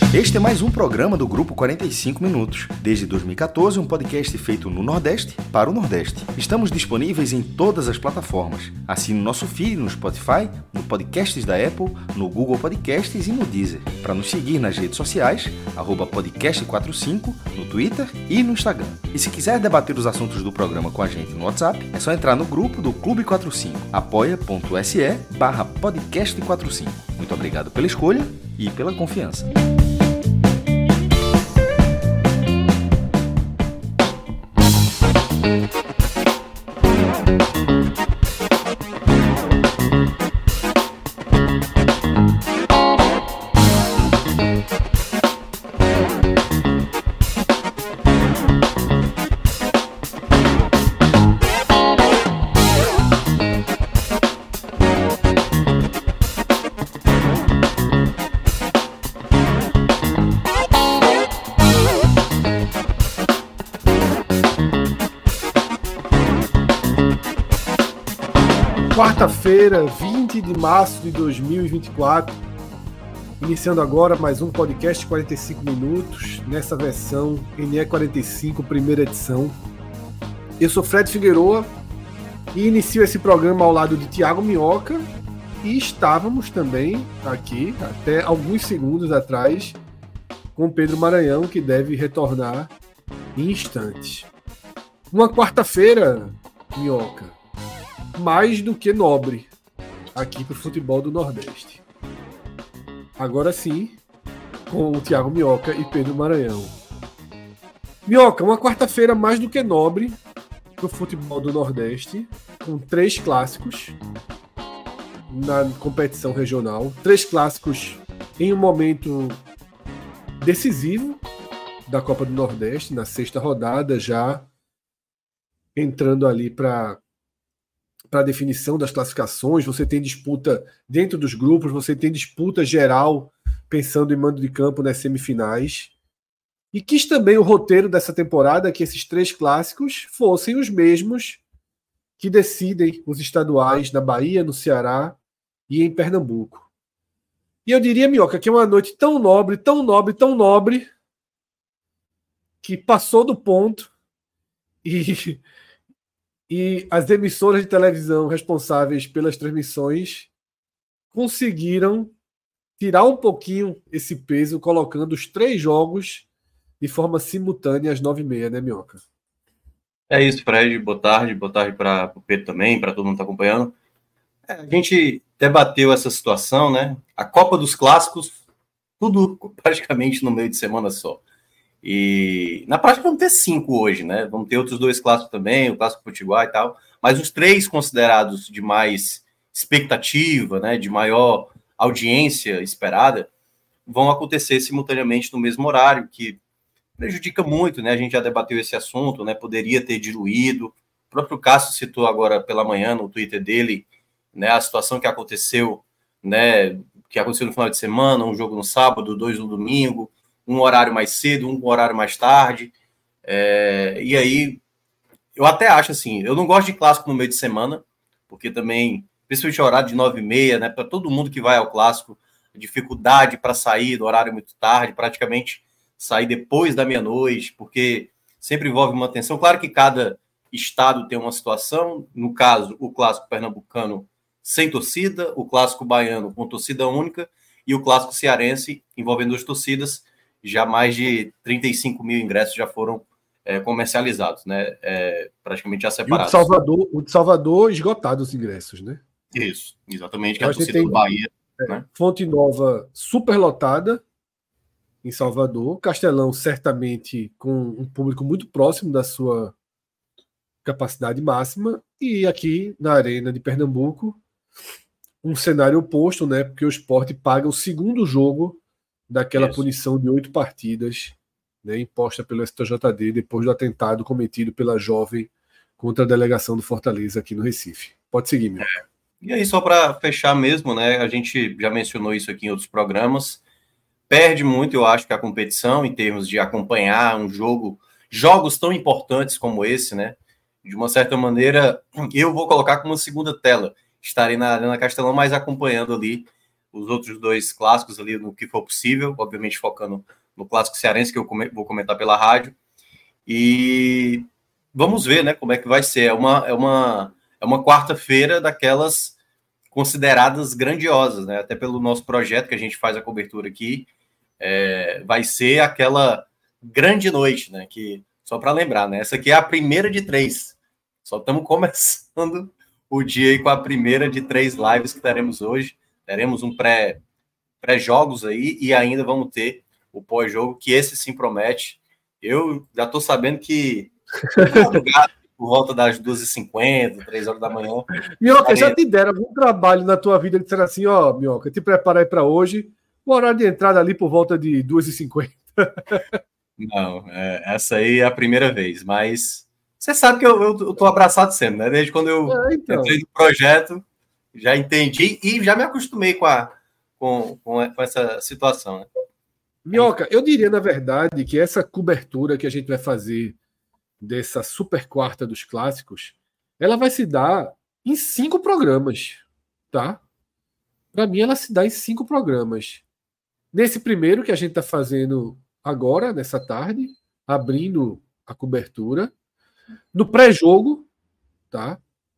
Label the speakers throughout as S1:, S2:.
S1: Este é mais um programa do Grupo 45 Minutos. Desde 2014, um podcast feito no Nordeste para o Nordeste. Estamos disponíveis em todas as plataformas. Assine o nosso feed no Spotify, no Podcasts da Apple, no Google Podcasts e no Deezer. Para nos seguir nas redes sociais, @podcast45, no Twitter e no Instagram. E se quiser debater os assuntos do programa com a gente no WhatsApp, é só entrar no grupo do Clube 45, apoia.se/podcast45. Muito obrigado pela escolha e pela confiança.
S2: Quarta-feira, 20 de março de 2024, iniciando agora mais um podcast 45 minutos, nessa versão NE45, primeira edição. Eu sou Fred Figueroa e inicio esse programa ao lado de Thiago Minhoca e estávamos também aqui, até alguns segundos atrás, com Pedro Maranhão, que deve retornar em instantes. Uma quarta-feira, Minhoca, mais do que nobre aqui para o futebol do Nordeste. Agora sim, com o Thiago Minhoca e Pedro Maranhão. Minhoca, uma quarta-feira mais do que nobre para o futebol do Nordeste, com 3 clássicos na competição regional, 3 clássicos em um momento decisivo da Copa do Nordeste, na 6ª rodada, já entrando ali para a definição das classificações. Você tem disputa dentro dos grupos, você tem disputa geral, pensando em mando de campo nas semifinais. E quis também o roteiro dessa temporada que esses 3 clássicos fossem os mesmos que decidem os estaduais na Bahia, no Ceará e em Pernambuco. E eu diria, Minhoca, que é uma noite tão nobre, tão nobre, tão nobre, que passou do ponto e as emissoras de televisão responsáveis pelas transmissões conseguiram tirar um pouquinho esse peso, colocando os 3 jogos de forma simultânea às 9h30, né, Minhoca?
S3: É isso, Fred. Boa tarde para o Pedro também, para todo mundo que está acompanhando. A gente debateu essa situação, né? A Copa dos Clássicos, tudo praticamente no meio de semana só. E na prática vamos ter 5 hoje, né? Vamos ter outros 2 clássicos também, o Clássico Potiguar e tal, mas os 3 considerados de mais expectativa, né, de maior audiência esperada, vão acontecer simultaneamente no mesmo horário, que prejudica muito, né? A gente já debateu esse assunto, né? Poderia ter diluído. O próprio Cássio citou agora pela manhã no Twitter dele, né, a situação que aconteceu, né, que aconteceu no final de semana, um jogo no sábado, 2 no domingo, um horário mais cedo, um horário mais tarde, e aí eu até acho assim, eu não gosto de clássico no meio de semana, porque também, principalmente o horário de 9h30, né, para todo mundo que vai ao clássico, dificuldade para sair do horário muito tarde, praticamente sair depois da meia-noite, porque sempre envolve uma tensão. Claro que cada estado tem uma situação, no caso, o clássico pernambucano sem torcida, o clássico baiano com torcida única e o clássico cearense envolvendo 2 torcidas. Já mais de 35 mil ingressos já foram comercializados, né? Praticamente já separados.
S2: E o de Salvador esgotado os ingressos, né?
S3: Isso, exatamente, que a torcida do Bahia. Né?
S2: Fonte Nova superlotada em Salvador, Castelão certamente com um público muito próximo da sua capacidade máxima, e aqui na Arena de Pernambuco um cenário oposto, né? Porque o Sport paga o 2º jogo daquela punição de 8 partidas, né, imposta pelo STJD depois do atentado cometido pela jovem contra a delegação do Fortaleza aqui no Recife. Pode seguir, meu.
S3: E aí, só para fechar mesmo, né, a gente já mencionou isso aqui em outros programas, perde muito, eu acho, que a competição em termos de acompanhar um jogo, jogos tão importantes como esse, né, de uma certa maneira, eu vou colocar como uma segunda tela, estarei na Arena Castelão, mas acompanhando ali os outros 2 clássicos ali no que for possível, obviamente focando no clássico cearense, que eu vou comentar pela rádio. E vamos ver, né, como é que vai ser. É uma quarta-feira daquelas consideradas grandiosas, né? Até pelo nosso projeto que a gente faz a cobertura aqui, vai ser aquela grande noite, né? Que, só para lembrar, né? Essa aqui é a primeira de 3. Só estamos começando o dia aí com a primeira de 3 lives que teremos hoje. Teremos um pré-jogos aí e ainda vamos ter o pós-jogo, que esse sim promete. Eu já estou sabendo que por volta das 2h50, 3 horas da manhã.
S2: Minhoca, já te deram algum trabalho na tua vida de dizer assim, ó, Minhoca, te prepara aí para hoje, o horário de entrada ali por volta de 2h50.
S3: Não, essa aí é a primeira vez, mas você sabe que eu tô abraçado sempre, né? Desde quando eu entrei no projeto, já entendi e já me acostumei com essa situação, né?
S2: Minhoca, eu diria, na verdade, que essa cobertura que a gente vai fazer dessa super quarta dos clássicos, ela vai se dar em 5 programas, tá? Para mim, ela se dá em 5 programas. Nesse primeiro que a gente está fazendo agora, nessa tarde, abrindo a cobertura. No pré-jogo, tá?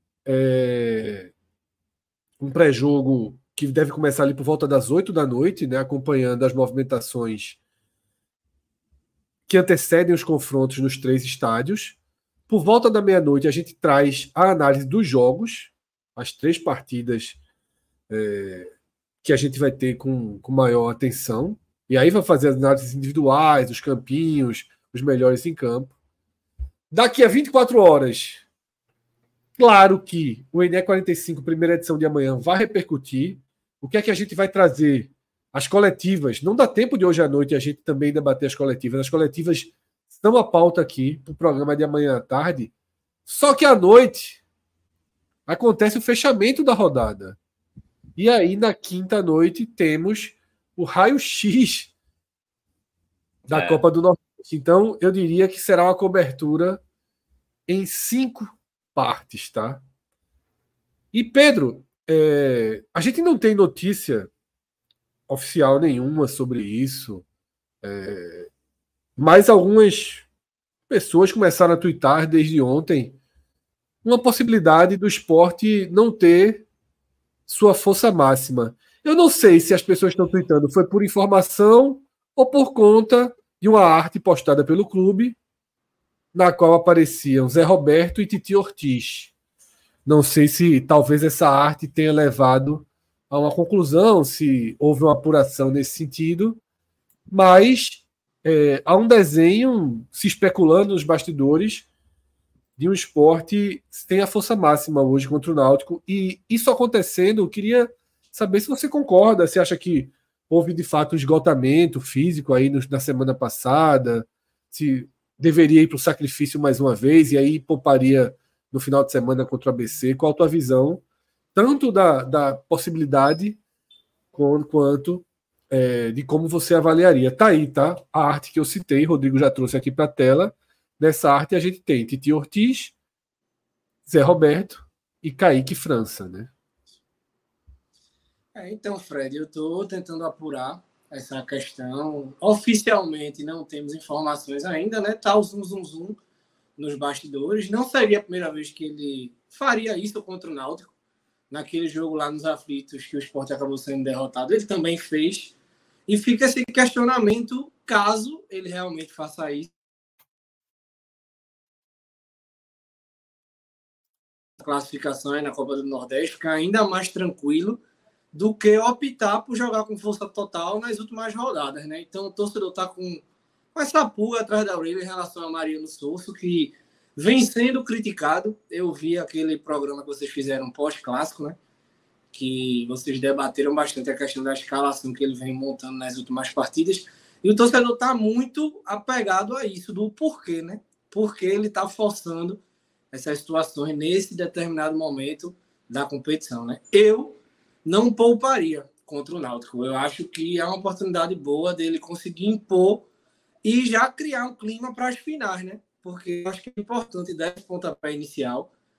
S2: Um pré-jogo que deve começar ali por volta das 8 da noite, né? Acompanhando as movimentações que antecedem os confrontos nos 3 estádios. Por volta da meia-noite, a gente traz a análise dos jogos, as 3 partidas que a gente vai ter com maior atenção. E aí vai fazer as análises individuais, os campinhos, os melhores em campo. Daqui a 24 horas, claro que o ENE 45, primeira edição de amanhã, vai repercutir. O que é que a gente vai trazer? As coletivas. Não dá tempo de hoje à noite a gente também debater as coletivas. As coletivas estão à pauta aqui para o programa de amanhã à tarde. Só que à noite acontece o fechamento da rodada. E aí, na quinta noite, temos o raio-x da Copa do Nordeste. Então, eu diria que será uma cobertura em 5 partes, tá? E, Pedro, a gente não tem notícia oficial nenhuma sobre isso, mas algumas pessoas começaram a tuitar desde ontem uma possibilidade do esporte não ter sua força máxima. Eu não sei se as pessoas estão tuitando foi por informação ou por conta de uma arte postada pelo clube, na qual apareciam Zé Roberto e Titi Ortiz. Não sei se talvez essa arte tenha levado a uma conclusão, se houve uma apuração nesse sentido, mas há um desenho se especulando nos bastidores de um esporte que tem a força máxima hoje contra o Náutico. E isso acontecendo, eu queria saber se você concorda, se acha que houve de fato um esgotamento físico aí na semana passada, se deveria ir para o sacrifício mais uma vez e aí pouparia no final de semana contra o ABC. Qual a tua visão, tanto da possibilidade quanto de como você avaliaria? Tá aí, tá? A arte que eu citei, Rodrigo já trouxe aqui para a tela. Nessa arte a gente tem Titi Ortiz, Zé Roberto e Kaique França, né?
S4: Então, Fred, eu estou tentando apurar essa questão. Oficialmente não temos informações ainda, né? Tá o zum nos bastidores. Não seria a primeira vez que ele faria isso contra o Náutico. Naquele jogo lá nos aflitos que o Sport acabou sendo derrotado, ele também fez. E fica esse questionamento caso ele realmente faça isso. A classificação aí na Copa do Nordeste fica ainda mais tranquilo do que optar por jogar com força total nas últimas rodadas, né? Então o torcedor está com essa pulga atrás da orelha em relação a Mariano Souza, que vem sendo criticado. Eu vi aquele programa que vocês fizeram pós-clássico, né? Que vocês debateram bastante a questão da escalação que ele vem montando nas últimas partidas. E o torcedor está muito apegado a isso, do porquê, né? Porque ele está forçando essas situações nesse determinado momento da competição, né? Eu não pouparia contra o Náutico. Eu acho que é uma oportunidade boa dele conseguir impor e já criar um clima para as finais, né? Porque eu acho que é importante dar esse pontapé inicial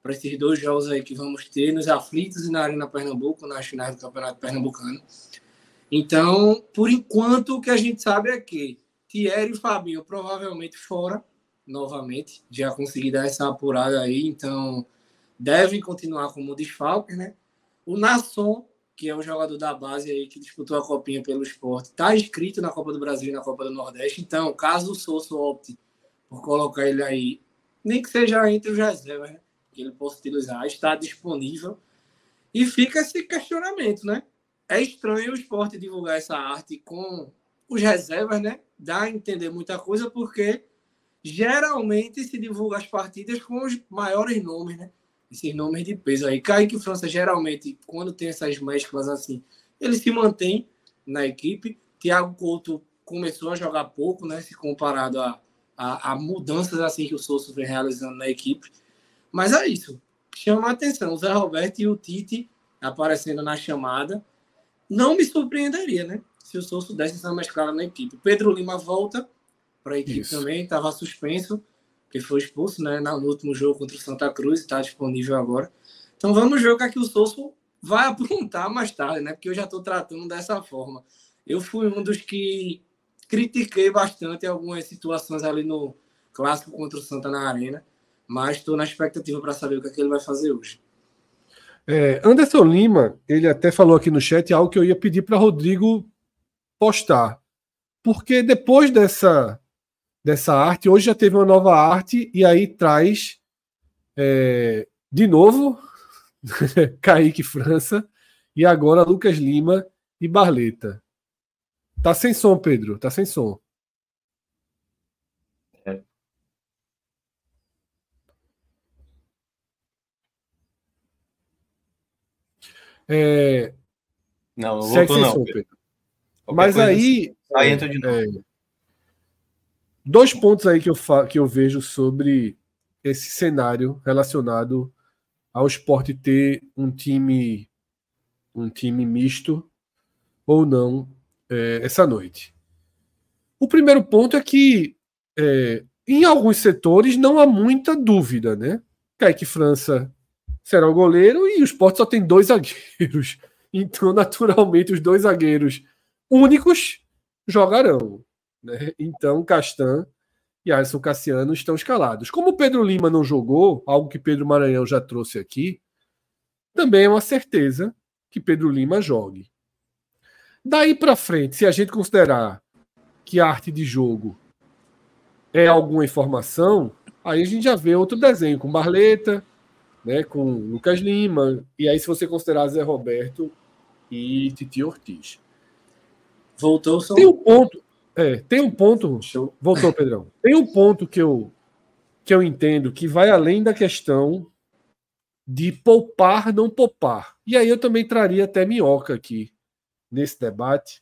S4: para esses 2 jogos aí que vamos ter nos aflitos e na Arena Pernambuco, nas finais do Campeonato Pernambucano. Então, por enquanto, o que a gente sabe é que Thierry e Fabinho provavelmente fora, novamente, já consegui dar essa apurada aí, então devem continuar como desfalques, né? O Nasson, que é o jogador da base aí que disputou a Copinha pelo Sport, está inscrito na Copa do Brasil e na Copa do Nordeste, então, caso o Sousa opte por colocar ele aí, nem que seja entre os reservas, né? Que ele possa utilizar, está disponível. E fica esse questionamento, né? É estranho o Sport divulgar essa arte com os reservas, né? Dá a entender muita coisa, porque geralmente se divulga as partidas com os maiores nomes, né? Esses nomes de peso aí. Kaique França, geralmente, quando tem essas mesclas assim, ele se mantém na equipe. Thiago Couto começou a jogar pouco, né? Se comparado a mudanças assim que o Sousa vem realizando na equipe. Mas é isso. Chama a atenção. O Zé Roberto e o Tite aparecendo na chamada. Não me surpreenderia, né? Se o Sousa desse essa mesclada na equipe. Pedro Lima volta para a equipe também. Estava suspenso, porque foi expulso, né? No último jogo contra o Santa Cruz. Está disponível agora. Então vamos ver o que o Sousa vai aprontar mais tarde, né? Porque eu já estou tratando dessa forma. Eu fui um dos que critiquei bastante algumas situações ali no clássico contra o Santa na Arena. Mas estou na expectativa para saber o que ele vai fazer hoje.
S2: Anderson Lima, ele até falou aqui no chat algo que eu ia pedir para Rodrigo postar. Porque depois dessa arte, hoje já teve uma nova arte, e aí traz de novo Kaique França, e agora Lucas Lima e Barleta. Tá sem som, Pedro, tá sem som.
S3: Não voltou não. Som,
S2: Pedro. Mas aí
S3: entra de novo.
S2: 2 pontos aí que eu vejo sobre esse cenário relacionado ao Sport ter um time misto ou não essa noite. O primeiro ponto é que em alguns setores não há muita dúvida, né? Kaique França será o goleiro e o Sport só tem 2 zagueiros. Então, naturalmente, os 2 zagueiros únicos jogarão, né? Então, Castan e Alisson Cassiano estão escalados. Como o Pedro Lima não jogou, algo que Pedro Maranhão já trouxe aqui, também é uma certeza que Pedro Lima jogue. Daí para frente, se a gente considerar que a arte de jogo é alguma informação, aí a gente já vê outro desenho com Barleta, né, com Lucas Lima, e aí se você considerar Zé Roberto e Titi Ortiz.
S4: Voltou só.
S2: Tem um ponto. Show. Voltou, Pedrão. Tem um ponto que eu entendo que vai além da questão de poupar, não poupar. E aí eu também traria até Minhoca aqui nesse debate,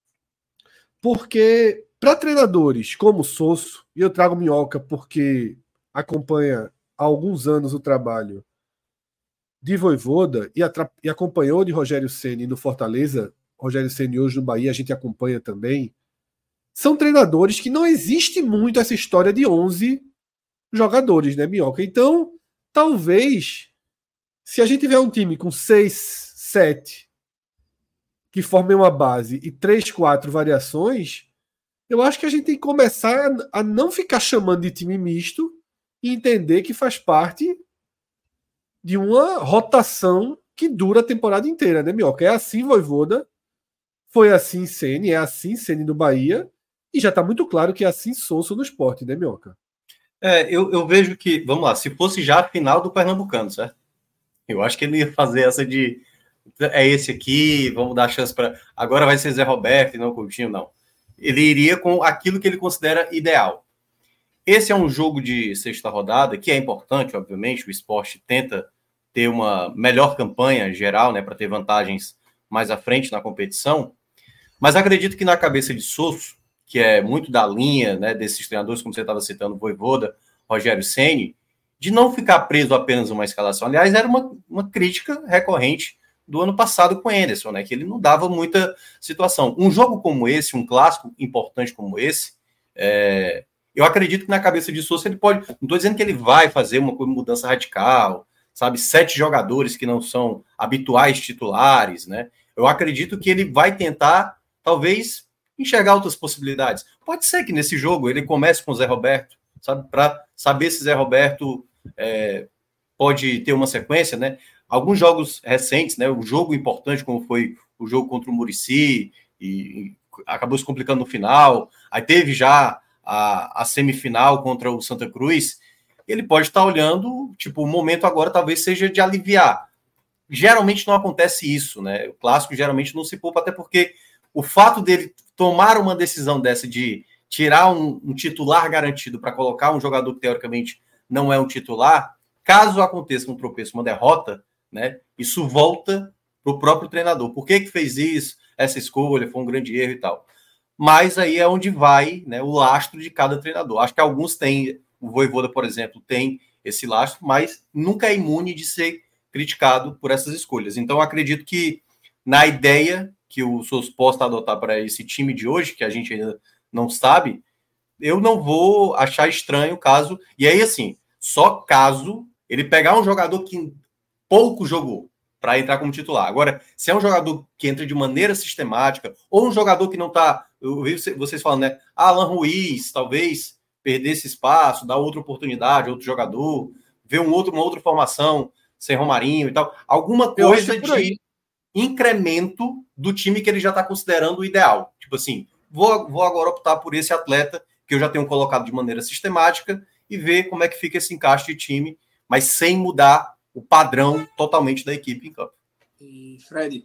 S2: porque para treinadores como o Sosso, e eu trago Minhoca porque acompanha há alguns anos o trabalho de Vojvoda e acompanhou de Rogério Ceni no Fortaleza, Rogério Ceni hoje no Bahia, a gente acompanha também, são treinadores que não existe muito essa história de 11 jogadores, né, Minhoca? Então, talvez, se a gente tiver um time com 6, 7 que formem uma base e 3, 4 variações, eu acho que a gente tem que começar a não ficar chamando de time misto e entender que faz parte de uma rotação que dura a temporada inteira, né, Minhoca? É assim Vojvoda, foi assim Ceni, é assim Ceni do Bahia, e já está muito claro que é assim Sousa no Sport, né, Minhoca?
S3: Eu vejo que, vamos lá, se fosse já a final do Pernambucano, certo? Eu acho que ele ia fazer essa de esse aqui, vamos dar chance para... Agora vai ser Zé Roberto e não Coutinho, não. Ele iria com aquilo que ele considera ideal. Esse é um jogo de sexta rodada, que é importante, obviamente, o Sport tenta ter uma melhor campanha geral, né, para ter vantagens mais à frente na competição, mas acredito que na cabeça de Sousa, que é muito da linha, né, desses treinadores, como você estava citando, Vojvoda, Rogério Ceni, de não ficar preso apenas a uma escalação. Aliás, era uma crítica recorrente do ano passado com o Anderson, né, que ele não dava muita situação. Um jogo como esse, um clássico importante como esse, eu acredito que na cabeça de Sousa ele pode... Não estou dizendo que ele vai fazer uma mudança radical, sabe, 7 jogadores que não são habituais titulares, né? Eu acredito que ele vai tentar, talvez, enxergar outras possibilidades. Pode ser que nesse jogo ele comece com o Zé Roberto, sabe, para saber se Zé Roberto pode ter uma sequência, né? Alguns jogos recentes, né? Um jogo importante, como foi o jogo contra o Muricy, e acabou se complicando no final. Aí teve já a semifinal contra o Santa Cruz. Ele pode estar olhando, tipo, o momento agora talvez seja de aliviar. Geralmente não acontece isso, né? O clássico geralmente não se poupa, até porque o fato dele tomar uma decisão dessa de tirar um titular garantido para colocar um jogador que teoricamente não é um titular, caso aconteça um tropeço, uma derrota, né? Isso volta para o próprio treinador. Por que fez isso? Essa escolha foi um grande erro e tal. Mas aí é onde vai, né, o lastro de cada treinador. Acho que alguns têm, o Vojvoda, por exemplo, tem esse lastro, mas nunca é imune de ser criticado por essas escolhas. Então, acredito que na ideia que o Sousa possa adotar para esse time de hoje, que a gente ainda não sabe, eu não vou achar estranho caso... E aí, assim, só caso ele pegar um jogador que pouco jogou para entrar como titular. Agora, se é um jogador que entra de maneira sistemática, ou um jogador que não está... Eu vi vocês falando, né? Alan Ruiz, talvez perder esse espaço, dar outra oportunidade, outro jogador, ver uma outra formação, sem Romarinho e tal. Alguma coisa de incremento do time que ele já está considerando o ideal. Tipo assim, vou agora optar por esse atleta que eu já tenho colocado de maneira sistemática e ver como é que fica esse encaixe de time, mas sem mudar o padrão totalmente da equipe em campo.
S4: E, Fred,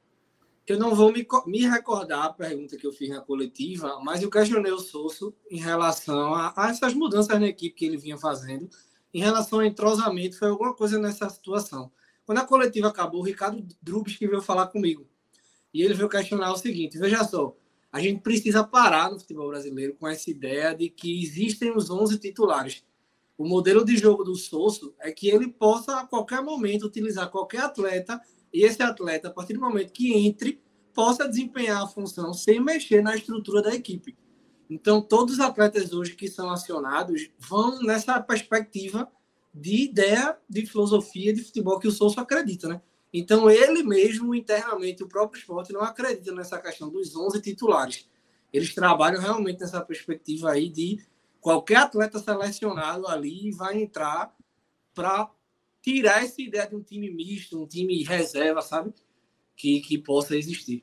S4: eu não vou me recordar a pergunta que eu fiz na coletiva, mas eu questionei o Sousa em relação a essas mudanças na equipe que ele vinha fazendo. Em relação ao entrosamento, foi alguma coisa nessa situação. Quando a coletiva acabou, o Ricardo Drubis que veio falar comigo. E ele veio questionar o seguinte: veja só, a gente precisa parar no futebol brasileiro com essa ideia de que existem os 11 titulares. O modelo de jogo do Sousa é que ele possa, a qualquer momento, utilizar qualquer atleta, e esse atleta, a partir do momento que entre, possa desempenhar a função sem mexer na estrutura da equipe. Então, todos os atletas hoje que são acionados vão nessa perspectiva de ideia, de filosofia de futebol que o Sousa acredita, né? Então, ele mesmo, internamente, o próprio esporte não acredita nessa questão dos 11 titulares. Eles trabalham realmente nessa perspectiva aí de qualquer atleta selecionado ali vai entrar para tirar essa ideia de um time misto, um time reserva, sabe? Que possa existir.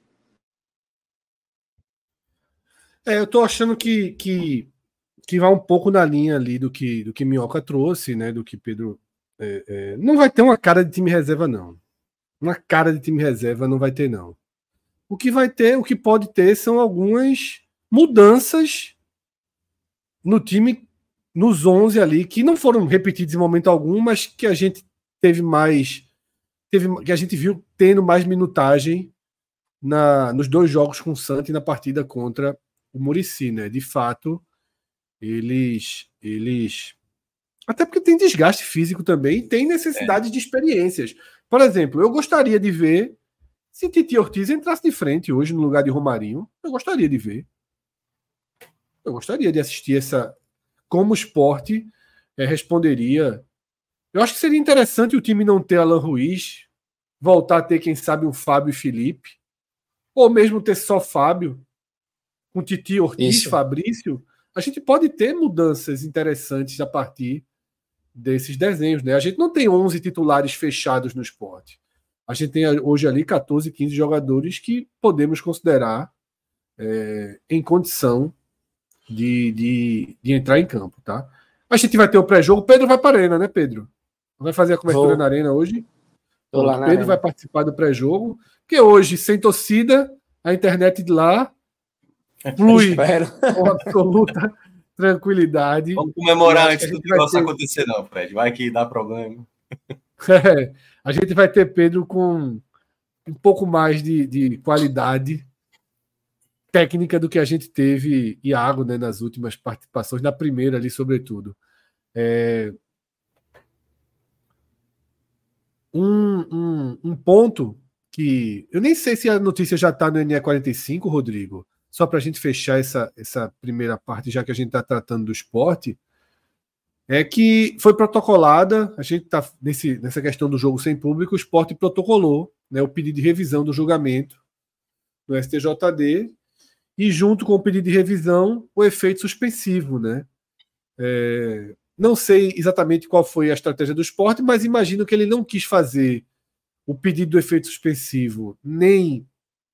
S2: Eu tô achando que vai um pouco na linha ali do que Minhoca trouxe, né? Do que Pedro... não vai ter uma cara de time reserva, não. Uma cara de time reserva não vai ter, não. O que pode ter são algumas mudanças no time, nos 11 ali, que não foram repetidos em momento algum, mas que a gente que a gente viu tendo mais minutagem nos 2 jogos com o Santa e na partida contra o Muricy, né? De fato, eles até porque tem desgaste físico também e tem necessidade de experiências. Por exemplo, eu gostaria de ver se Titi Ortiz entrasse de frente hoje no lugar de Romarinho. Eu gostaria de ver. Eu gostaria de assistir como o Sport responderia. Eu acho que seria interessante o time não ter Alan Ruiz, voltar a ter, quem sabe, um Fábio e Felipe, ou mesmo ter só Fábio, com Titi Ortiz, isso. Fabrício. A gente pode ter mudanças interessantes a partir desses desenhos, né? A gente não tem 11 titulares fechados no Sport. A gente tem hoje ali 14, 15 jogadores que podemos considerar em condição de entrar em campo, tá? A gente vai ter o pré-jogo. Pedro vai para a Arena, né, Pedro? Vai fazer a cobertura na Arena hoje. O Pedro vai participar do pré-jogo. Porque hoje, sem torcida, a internet de lá flui com absoluta tranquilidade.
S3: Vamos comemorar antes do negócio acontecer, não, Fred. Vai que dá problema.
S2: A gente vai ter Pedro com um pouco mais de qualidade técnica do que a gente teve, Iago, né, nas últimas participações, na primeira ali, sobretudo. Um ponto que... Eu nem sei se a notícia já está no NE45, Rodrigo, só para a gente fechar essa primeira parte, já que a gente está tratando do esporte. é que foi protocolada, a gente está nessa questão do jogo sem público, o Sport protocolou, né, o pedido de revisão do julgamento do STJD e junto com o pedido de revisão o efeito suspensivo, né? Não sei exatamente qual foi a estratégia do Sport, mas imagino que ele não quis fazer o pedido do efeito suspensivo, nem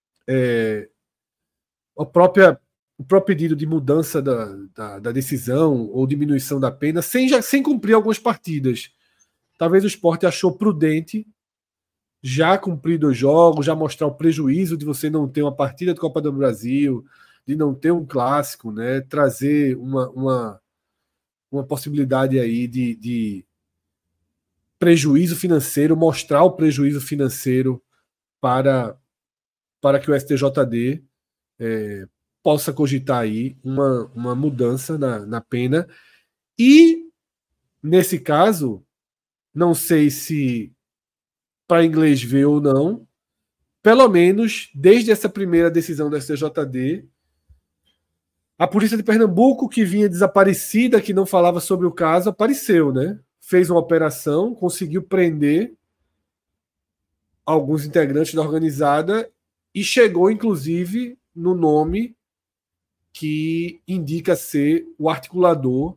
S2: o próprio pedido de mudança da decisão ou diminuição da pena, sem cumprir algumas partidas. Talvez o Sport achou prudente já cumprir 2 jogos, já mostrar o prejuízo de você não ter uma partida de Copa do Brasil, de não ter um clássico, né? Trazer uma possibilidade aí de prejuízo financeiro, mostrar o prejuízo financeiro para que o STJD possa cogitar aí uma mudança na pena. E, nesse caso, não sei se para inglês ver ou não, pelo menos desde essa primeira decisão do STJD, a polícia de Pernambuco, que vinha desaparecida, que não falava sobre o caso, apareceu, né? Fez uma operação, conseguiu prender alguns integrantes da organizada e chegou, inclusive, no nome que indica ser o articulador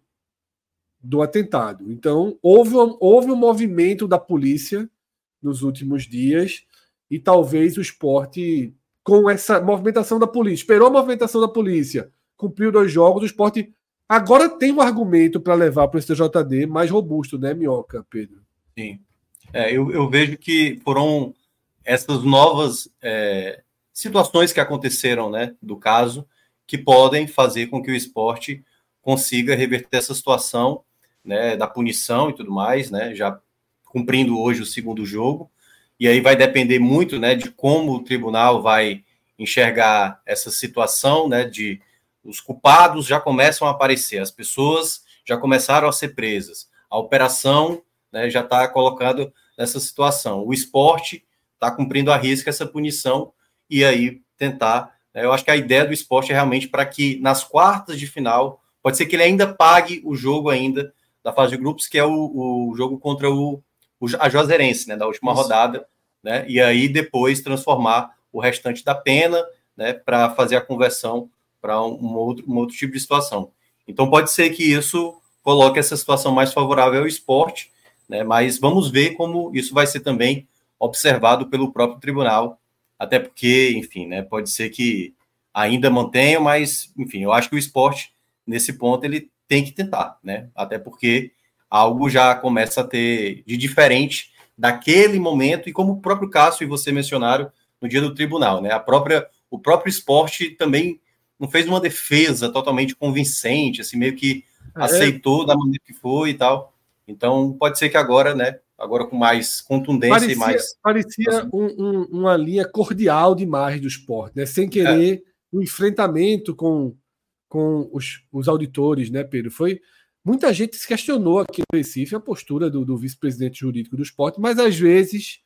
S2: do atentado. Então, houve um movimento da polícia nos últimos dias e talvez o Sport, com essa movimentação da polícia, esperou a movimentação da polícia, cumpriu 2 jogos, o Sport agora tem um argumento para levar para o STJD mais robusto, né, Minhoca, Pedro?
S3: Sim. Eu vejo que foram essas novas situações que aconteceram, né, do caso, que podem fazer com que o Sport consiga reverter essa situação, né, da punição e tudo mais, né, já cumprindo hoje o 2º jogo, e aí vai depender muito, né, de como o tribunal vai enxergar essa situação, né, de os culpados já começam a aparecer, as pessoas já começaram a ser presas, a operação, né, já está colocado nessa situação, o Sport está cumprindo à risca essa punição, e aí tentar, né, eu acho que a ideia do Sport é realmente para que nas quartas de final, pode ser que ele ainda pague o jogo ainda da fase de grupos, que é o jogo contra a Juazeirense, né, da última rodada, né, e aí depois transformar o restante da pena, né, para fazer a conversão para um outro tipo de situação. Então pode ser que isso coloque essa situação mais favorável ao Sport, né, mas vamos ver como isso vai ser também observado pelo próprio tribunal, até porque, enfim, né, pode ser que ainda mantenha, mas, enfim, eu acho que o Sport, nesse ponto, ele tem que tentar, né, até porque algo já começa a ter de diferente daquele momento, e como o próprio Cássio e você mencionaram no dia do tribunal, né, o próprio Sport também não fez uma defesa totalmente convincente, assim, meio que aceitou da maneira que foi e tal. Então, pode ser que agora, né, agora com mais contundência
S2: parecia uma linha cordial demais do Sport, né, sem querer um enfrentamento com os auditores, né, Pedro? Muita gente se questionou aqui no Recife a postura do vice-presidente jurídico do Sport, mas às vezes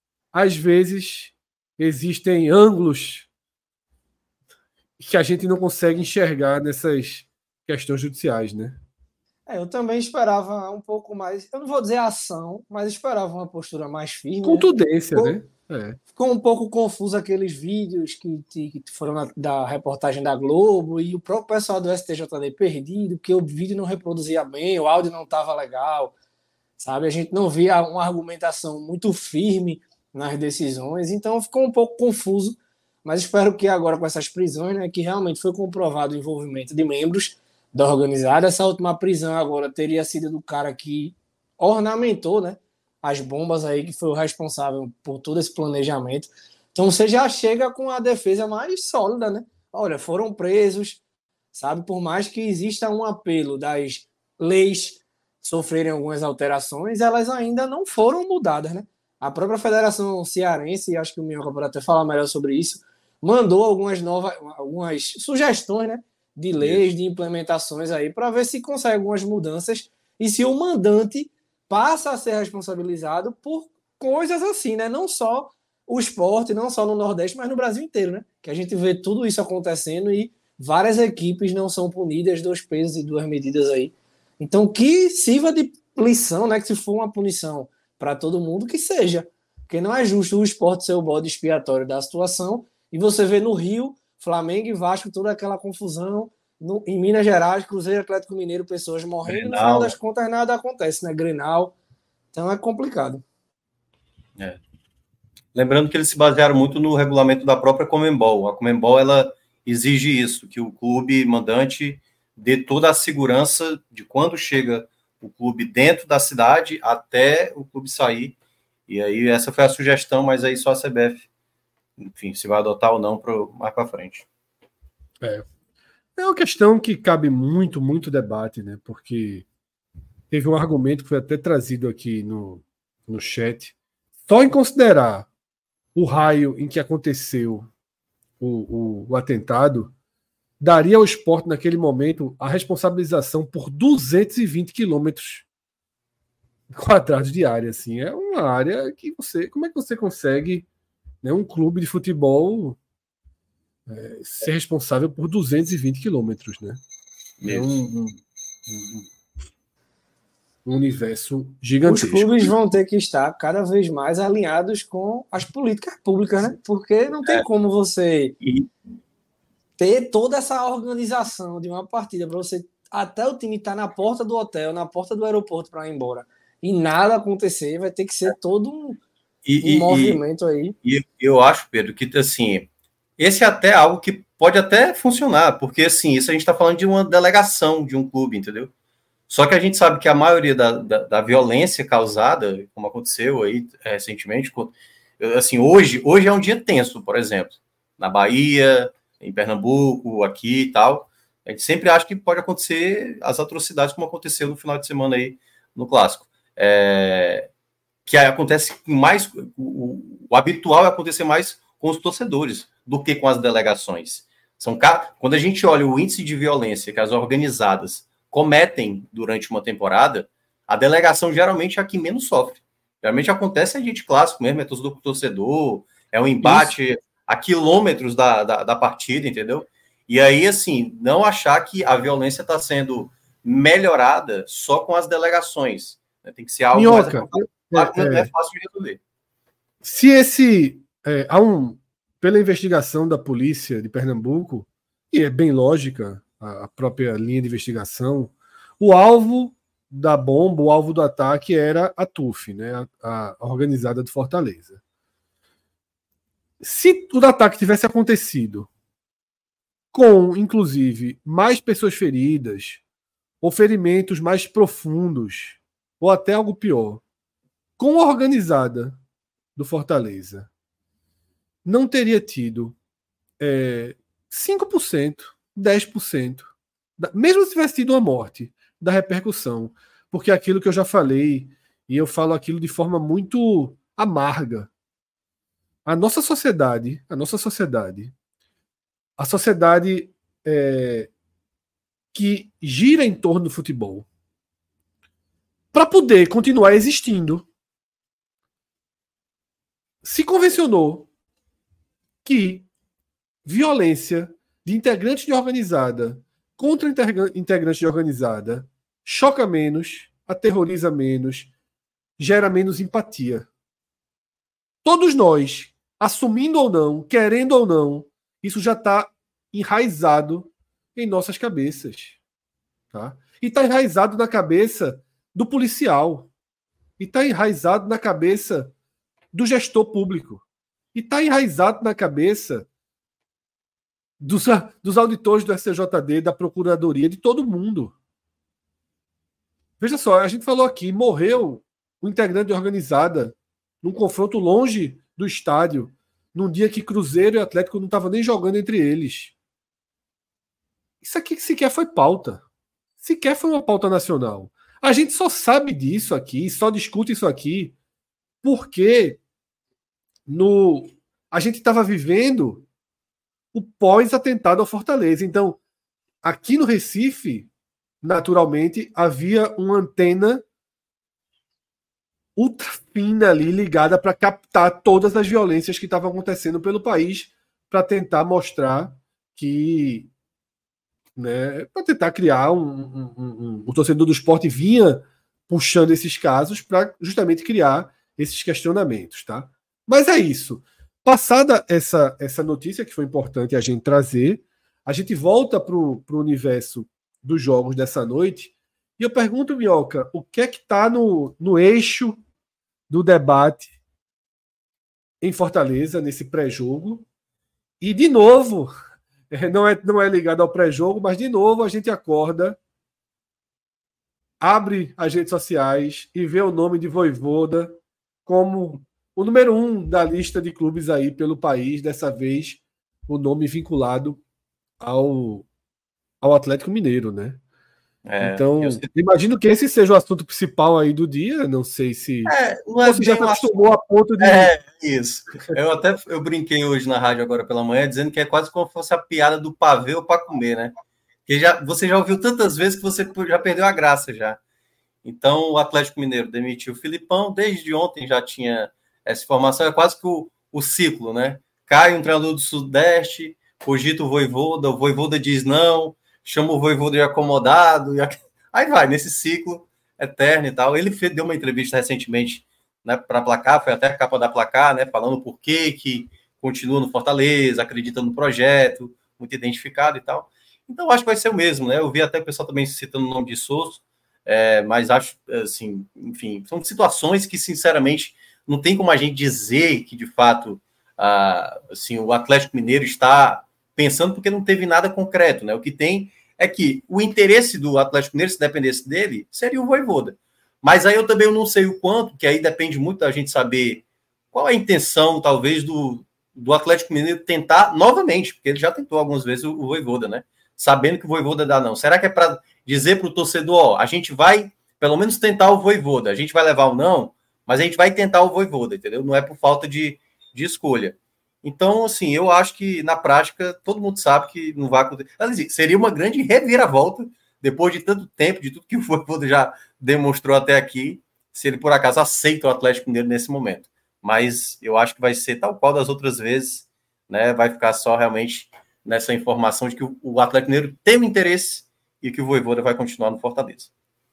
S2: existem ângulos que a gente não consegue enxergar nessas questões judiciais, né?
S4: Eu também esperava um pouco mais, eu não vou dizer ação, mas esperava uma postura mais firme.
S2: Contundência, né?
S4: Ficou um pouco confuso aqueles vídeos que foram da reportagem da Globo e o próprio pessoal do STJD perdido, porque o vídeo não reproduzia bem, o áudio não estava legal, sabe? A gente não via uma argumentação muito firme nas decisões, então ficou um pouco confuso, mas espero que agora com essas prisões, né, que realmente foi comprovado o envolvimento de membros da organizada, essa última prisão agora teria sido do cara que ornamentou, né, as bombas aí, que foi o responsável por todo esse planejamento. Então você já chega com a defesa mais sólida, né? Olha, foram presos, sabe? Por mais que exista um apelo das leis sofrerem algumas alterações, elas ainda não foram mudadas, né? A própria Federação Cearense, acho que o Minhoca pode até falar melhor sobre isso, mandou algumas sugestões, né, de leis, de implementações aí, para ver se consegue algumas mudanças e se o mandante passa a ser responsabilizado por coisas assim, né? Não só o esporte, não só no Nordeste, mas no Brasil inteiro, né? Que a gente vê tudo isso acontecendo e várias equipes não são punidas, 2 pesos e 2 medidas aí Então, que sirva de lição, né? Que se for uma punição para todo mundo, que seja. Porque não é justo o Sport ser o bode expiatório da situação e você vê no Rio, Flamengo e Vasco, toda aquela confusão, em Minas Gerais, Cruzeiro, Atlético Mineiro, pessoas morrendo, Grenal, e no final das contas nada acontece, né? Grenal. Então é complicado.
S3: Lembrando que eles se basearam muito no regulamento da própria Conmebol. A Conmebol, ela exige isso, que o clube mandante dê toda a segurança de quando chega o clube dentro da cidade até o clube sair. E aí essa foi a sugestão, mas aí só a CBF, enfim, se vai adotar ou não mais para frente.
S2: É uma questão que cabe muito, muito debate, né? Porque teve um argumento que foi até trazido aqui no chat. Só em considerar o raio em que aconteceu o atentado, daria ao Sport, naquele momento, a responsabilização por 220 quilômetros quadrados de área. Assim. É uma área que você... Como é que você consegue, né, um clube de futebol ser responsável por 220 quilômetros, né? É um universo gigantesco.
S4: Os clubes vão ter que estar cada vez mais alinhados com as políticas públicas, né? Porque não tem como você ter toda essa organização de uma partida para você até o time estar na porta do hotel, na porta do aeroporto para ir embora e nada acontecer, vai ter que ser todo um movimento aí.
S3: E eu acho, Pedro, que assim, esse é até algo que pode até funcionar, porque assim, isso a gente está falando de uma delegação de um clube, entendeu? Só que a gente sabe que a maioria da violência causada, como aconteceu aí recentemente, assim, hoje é um dia tenso, por exemplo, na Bahia, em Pernambuco, aqui e tal. A gente sempre acha que pode acontecer as atrocidades como aconteceu no final de semana aí no Clássico. Que acontece mais, o habitual é acontecer mais com os torcedores do que com as delegações. Quando a gente olha o índice de violência que as organizadas cometem durante uma temporada, a delegação geralmente é a que menos sofre. Geralmente acontece a gente clássico mesmo, é torcedor, é um embate Isso. a quilômetros da partida, entendeu? E aí, assim, não achar que a violência está sendo melhorada só com as delegações. Né? Tem que ser algo
S2: Minhoca,
S3: mais... Claro, não é fácil de resolver.
S2: Se pela investigação da polícia de Pernambuco, e é bem lógica, a própria linha de investigação, o alvo da bomba, o alvo do ataque era a TUF, né, a organizada de Fortaleza. Se o ataque tivesse acontecido com, inclusive, mais pessoas feridas, ou ferimentos mais profundos, ou até algo pior, com a organizada do Fortaleza, não teria tido 5%, 10%, mesmo se tivesse tido uma morte, da repercussão. Porque aquilo que eu já falei, e eu falo aquilo de forma muito amarga. A sociedade que gira em torno do futebol, para poder continuar existindo, se convencionou que violência de integrantes de organizada contra integrantes de organizada choca menos, aterroriza menos, gera menos empatia. Todos nós, assumindo ou não, querendo ou não, isso já está enraizado em nossas cabeças. Tá? E está enraizado na cabeça do policial. E está enraizado na cabeça do gestor público. E está enraizado na cabeça dos auditores do STJD, da Procuradoria, de todo mundo. Veja só, a gente falou aqui, morreu um integrante de organizada num confronto longe do estádio, num dia que Cruzeiro e Atlético não estavam nem jogando entre eles. Isso aqui sequer foi pauta. Sequer foi uma pauta nacional. A gente só sabe disso aqui, só discute isso aqui, porque a gente estava vivendo o pós-atentado ao Fortaleza. Então, aqui no Recife, naturalmente, havia uma antena ultra fina ali, ligada para captar todas as violências que estavam acontecendo pelo país, para tentar mostrar que né, para tentar criar o torcedor do Sport vinha puxando esses casos para justamente criar esses questionamentos, tá? Mas é isso. Passada essa notícia que foi importante a gente trazer, a gente volta para o universo dos jogos dessa noite e eu pergunto, Minhoca, o que é que está no eixo do debate em Fortaleza, nesse pré-jogo? E, de novo, não é ligado ao pré-jogo, mas, de novo, a gente acorda, abre as redes sociais e vê o nome de Vojvoda como o número 1 da lista de clubes aí pelo país, dessa vez o nome vinculado ao Atlético Mineiro, né? Então, imagino que esse seja o assunto principal aí do dia, não sei se
S3: não é
S2: você já se acostumou a ponto de...
S3: Isso. Eu brinquei hoje na rádio agora pela manhã, dizendo que é quase como se fosse a piada do pavê ou para comer, né? Que você já ouviu tantas vezes que você já perdeu a graça já. Então, o Atlético Mineiro demitiu o Filipão, desde ontem já tinha essa informação, é quase que o ciclo, né? Cai um treinador do Sudeste, cogita o Vojvoda diz não, chama o Vojvoda de acomodado, aí vai, nesse ciclo eterno e tal. Ele deu uma entrevista recentemente, né, para Placar, foi até a capa da Placar, né, falando por que continua no Fortaleza, acredita no projeto, muito identificado e tal. Então, acho que vai ser o mesmo, né? Eu vi até o pessoal também citando o nome de Souza, mas acho, assim, enfim, são situações que, sinceramente, não tem como a gente dizer que, de fato, assim, o Atlético Mineiro está pensando, porque não teve nada concreto, né? O que tem é que o interesse do Atlético Mineiro, se dependesse dele, seria o Vojvoda. Mas aí eu também não sei o quanto, que aí depende muito da gente saber qual é a intenção, talvez, do Atlético Mineiro tentar novamente, porque ele já tentou algumas vezes o Vojvoda, né? Sabendo que o Vojvoda dá não. Será que é para dizer para o torcedor, a gente vai pelo menos tentar o Vojvoda, a gente vai levar o não, mas a gente vai tentar o Vojvoda, entendeu? Não é por falta de escolha. Então, assim, eu acho que na prática todo mundo sabe que não vai acontecer. Seria uma grande reviravolta depois de tanto tempo, de tudo que o Vojvoda já demonstrou até aqui, se ele por acaso aceita o Atlético Mineiro nesse momento. Mas eu acho que vai ser tal qual das outras vezes, né? Vai ficar só realmente nessa informação de que o Atlético Mineiro tem um interesse e que o Vojvoda vai continuar no Fortaleza.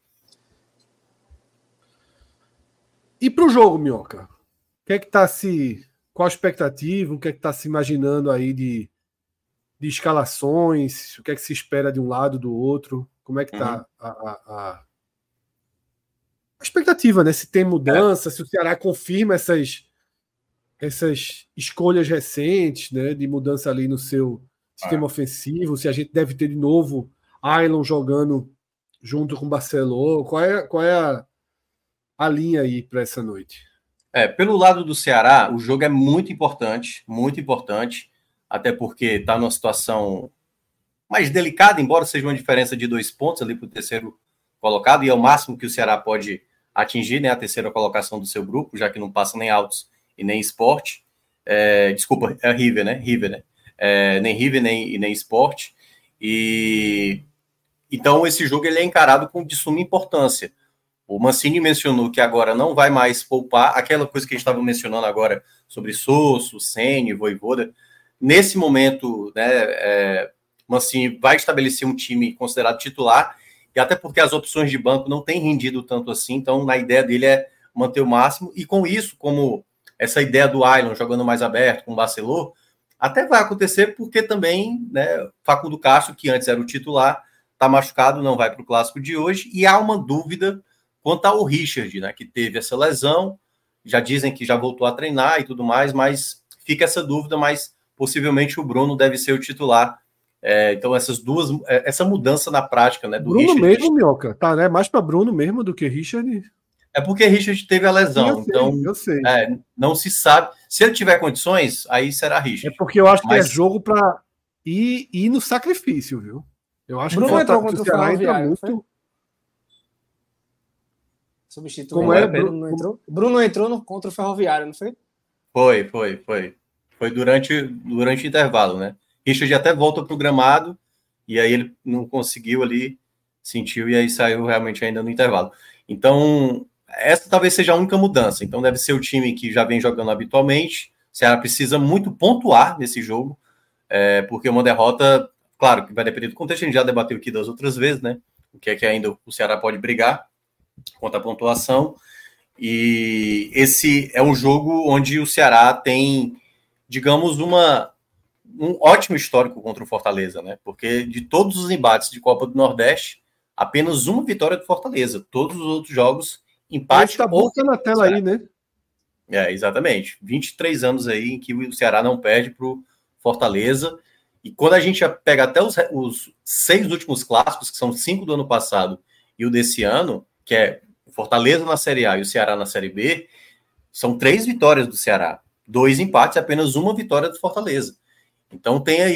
S2: E para o jogo, Minhoca? O que é que está se... Qual a expectativa? O que é que está se imaginando aí de escalações? O que é que se espera de um lado, do outro? Como é que está a expectativa, né? Se tem mudança, se o Ceará confirma essas escolhas recentes, né? De mudança ali no seu sistema ofensivo, se a gente deve ter de novo Ailon jogando junto com o Barcelona. Qual é a linha aí para essa noite?
S3: Pelo lado do Ceará, o jogo é muito importante, até porque está numa situação mais delicada, embora seja uma diferença de 2 pontos ali para o terceiro colocado, e é o máximo que o Ceará pode atingir, né, a terceira colocação do seu grupo, já que não passa nem Altos e nem Sport. Desculpa, é River, né? Nem River, nem Sport. E então esse jogo ele é encarado de suma importância. O Mancini mencionou que agora não vai mais poupar, aquela coisa que a gente estava mencionando agora sobre Sosso, Ceni, Vojvoda. Nesse momento, né, Mancini vai estabelecer um time considerado titular, e até porque as opções de banco não têm rendido tanto assim, então a ideia dele é manter o máximo, e com isso, como essa ideia do Ailon jogando mais aberto com o Barcelona, até vai acontecer porque também, né, Facundo Castro, que antes era o titular, está machucado, não vai para o clássico de hoje, e há uma dúvida quanto ao Richard, né, que teve essa lesão, já dizem que já voltou a treinar e tudo mais, mas fica essa dúvida, mas possivelmente o Bruno deve ser o titular. Então essa mudança na prática, né, do
S2: Bruno
S3: Richard...
S2: mesmo, Minhoca, tá, né? Mais para Bruno mesmo do que Richard.
S3: É porque Richard teve a lesão,
S2: eu sei.
S3: Não se sabe. Se ele tiver condições, aí será Richard.
S2: É porque eu acho que é jogo para ir no sacrifício, viu? Eu acho
S4: Bruno
S2: que
S4: entrou contra
S2: o Ceará entra muito...
S4: Substituiu. Como é? Bruno entrou contra o Ferroviário, não foi?
S3: Foi durante o intervalo, né? Richard até volta pro gramado e aí ele não conseguiu ali, sentiu e aí saiu realmente ainda no intervalo. Então, essa talvez seja a única mudança. Então, deve ser o time que já vem jogando habitualmente. O Ceará precisa muito pontuar nesse jogo, porque uma derrota Claro que vai depender do contexto, a gente já debateu aqui das outras vezes, né? O que é que ainda o Ceará pode brigar contra a pontuação. E esse é um jogo onde o Ceará tem, digamos, um ótimo histórico contra o Fortaleza, né? Porque de todos os embates de Copa do Nordeste, apenas uma vitória do Fortaleza. Todos os outros jogos, empate
S2: ou... Tá na tela aí, né?
S3: Exatamente. 23 anos aí em que o Ceará não perde para o Fortaleza. E quando a gente pega até os 6 últimos clássicos, que são 5 do ano passado e o desse ano, que é Fortaleza na Série A e o Ceará na Série B, são 3 vitórias do Ceará, 2 empates e apenas uma vitória do Fortaleza. Então tem aí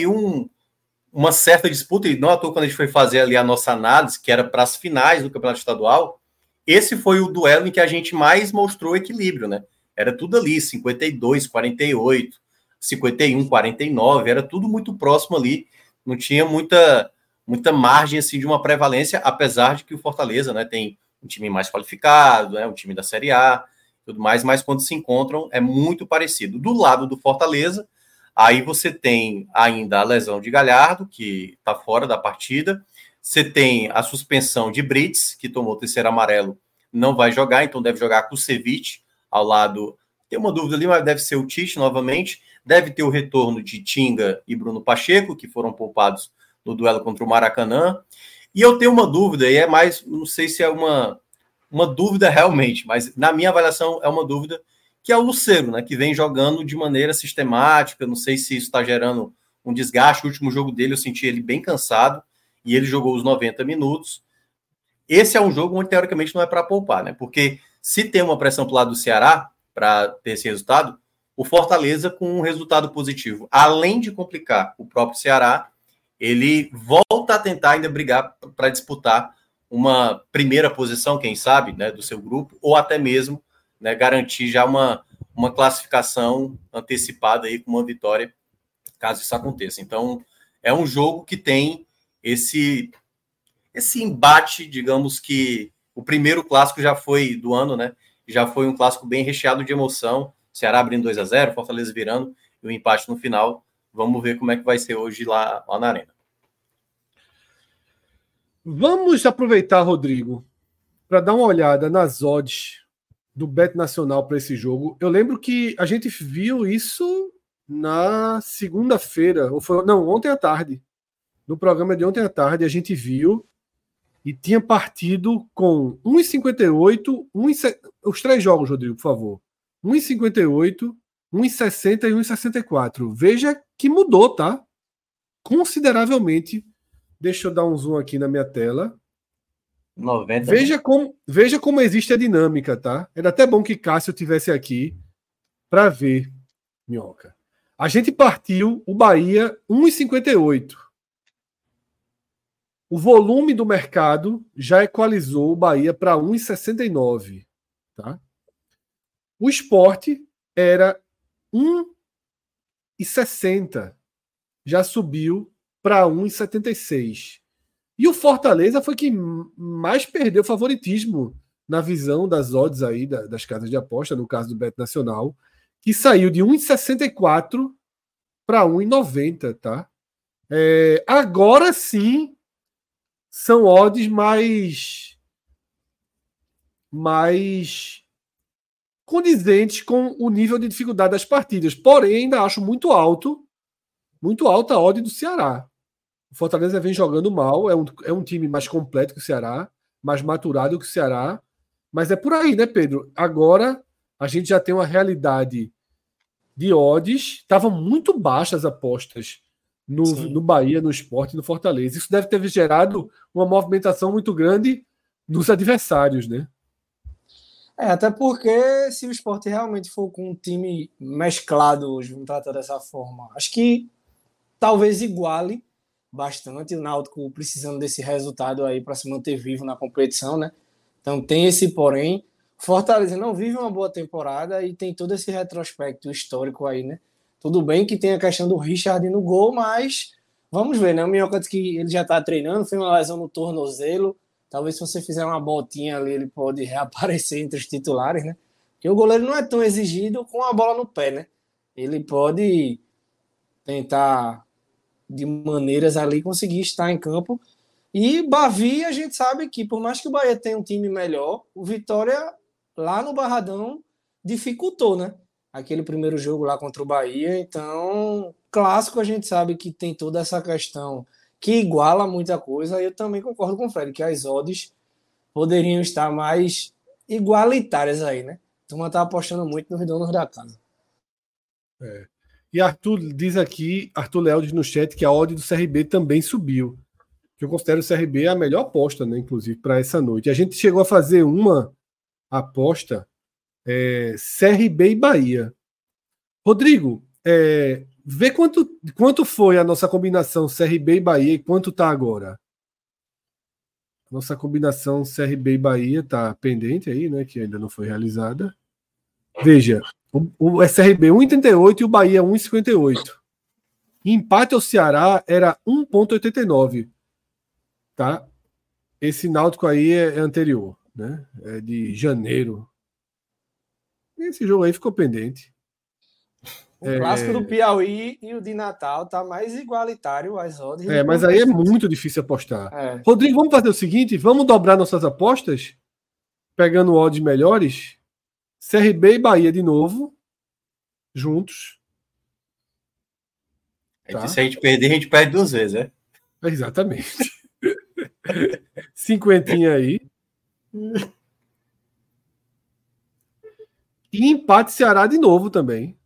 S3: uma certa disputa, e não à toa quando a gente foi fazer ali a nossa análise, que era para as finais do Campeonato Estadual, esse foi o duelo em que a gente mais mostrou equilíbrio, né? Era tudo ali, 52, 48, 51, 49, era tudo muito próximo ali, não tinha muita margem assim, de uma prevalência, apesar de que o Fortaleza, né, tem um time mais qualificado, né, um time da Série A, tudo mais, mas quando se encontram é muito parecido. Do lado do Fortaleza, aí você tem ainda a lesão de Galhardo, que está fora da partida, você tem a suspensão de Brits, que tomou o terceiro amarelo, não vai jogar, então deve jogar com o Ceviche ao lado. Tem uma dúvida ali, mas deve ser o Tite novamente. Deve ter o retorno de Tinga e Bruno Pacheco, que foram poupados no duelo contra o Maracanã. E eu tenho uma dúvida, e é mais, não sei se é uma dúvida realmente, mas na minha avaliação é uma dúvida, que é o Lucero, né, que vem jogando de maneira sistemática, não sei se isso está gerando um desgaste. O último jogo dele eu senti ele bem cansado, e ele jogou os 90 minutos. Esse é um jogo onde, teoricamente, não é para poupar, né, porque se tem uma pressão para o lado do Ceará, para ter esse resultado, o Fortaleza, com um resultado positivo, além de complicar o próprio Ceará, ele volta a tentar ainda brigar para disputar uma primeira posição, quem sabe, né, do seu grupo, ou até mesmo, né, garantir já uma classificação antecipada aí com uma vitória, caso isso aconteça. Então, é um jogo que tem esse embate, digamos que o primeiro clássico já foi do ano, né? Já foi um clássico bem recheado de emoção. Ceará abrindo 2-0, Fortaleza virando e o empate no final. Vamos ver como é que vai ser hoje lá na Arena.
S2: Vamos aproveitar, Rodrigo, para dar uma olhada nas odds do Bet Nacional para esse jogo. Eu lembro que a gente viu isso na segunda-feira, ontem à tarde. No programa de ontem à tarde, a gente viu e tinha partido com 1,58, os 3 jogos, Rodrigo, por favor. 1,58, 1,60 e 1,64. Veja que mudou, tá? Consideravelmente. Deixa eu dar um zoom aqui na minha tela.
S3: 90.
S2: Veja como existe a dinâmica, tá? Era até bom que Cássio tivesse aqui para ver, Minhoca. A gente partiu o Bahia 1,58. O volume do mercado já equalizou o Bahia para 1,69. Tá? O Sport era 1,60. Já subiu para 1,76. E o Fortaleza foi quem mais perdeu favoritismo na visão das odds aí, das casas de aposta, no caso do Bet Nacional, que saiu de 1,64 para 1,90. Tá? Agora sim são odds mais condizentes com o nível de dificuldade das partidas. Porém, ainda acho muito alta a odd do Ceará. O Fortaleza vem jogando mal, é um time mais completo que o Ceará, mais maturado que o Ceará, mas é por aí, né, Pedro? Agora a gente já tem uma realidade de odds, estavam muito baixas as apostas no Bahia, no Sport e no Fortaleza. Isso deve ter gerado uma movimentação muito grande nos adversários, né?
S4: Até porque se o Sport realmente for com um time mesclado hoje, vamos tratar dessa forma, acho que talvez iguale bastante o Náutico precisando desse resultado aí para se manter vivo na competição, né? Então tem esse porém. Fortaleza não vive uma boa temporada e tem todo esse retrospecto histórico aí, né? Tudo bem que tem a questão do Richard no gol, mas vamos ver, né? O Minhoca disse que ele já está treinando, foi uma lesão no tornozelo. Talvez se você fizer uma botinha ali, ele pode reaparecer entre os titulares, né? Porque o goleiro não é tão exigido com a bola no pé, né? Ele pode tentar de maneiras ali conseguir estar em campo. E Bavi, a gente sabe que, por mais que o Bahia tenha um time melhor, o Vitória lá no Barradão dificultou, né? Aquele primeiro jogo lá contra o Bahia. Então, clássico, a gente sabe que tem toda essa questão que iguala muita coisa. Eu também concordo com o Fred, que as odds poderiam estar mais igualitárias aí, né? A turma tá apostando muito nos donos da casa.
S2: E Arthur diz aqui, Arthur Leal diz no chat que a odd do CRB também subiu. Que eu considero o CRB a melhor aposta, né, inclusive, para essa noite. A gente chegou a fazer uma aposta CRB e Bahia. Rodrigo, vê quanto foi a nossa combinação CRB e Bahia e quanto está agora. Nossa combinação CRB e Bahia está pendente aí, né, que ainda não foi realizada. Veja, o CRB 1,38 e o Bahia 1,58. Empate ao Ceará era 1,89. Tá? Esse Náutico aí é anterior, né? É de janeiro. Esse jogo aí ficou pendente.
S4: O clássico do Piauí e o de Natal tá mais igualitário às odds.
S2: Mas aí é muito difícil apostar. Rodrigo, vamos fazer o seguinte: vamos dobrar nossas apostas, pegando odds melhores. CRB e Bahia de novo, juntos.
S3: Tá? Se a gente perder, a gente perde 2 vezes, né?
S2: Exatamente. Cinquentinha aí. E empate Ceará de novo também.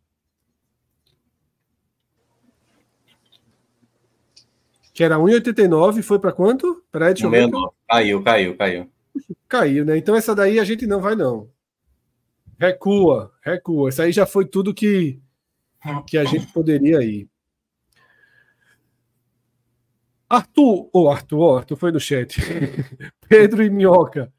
S2: Que era 1,89, foi para quanto? Peraí, deixa eu ver.
S3: Caiu.
S2: Caiu, né? Então essa daí a gente não vai, não. Recua. Isso aí já foi tudo que a gente poderia ir. Arthur foi no chat. Pedro e Minhoca.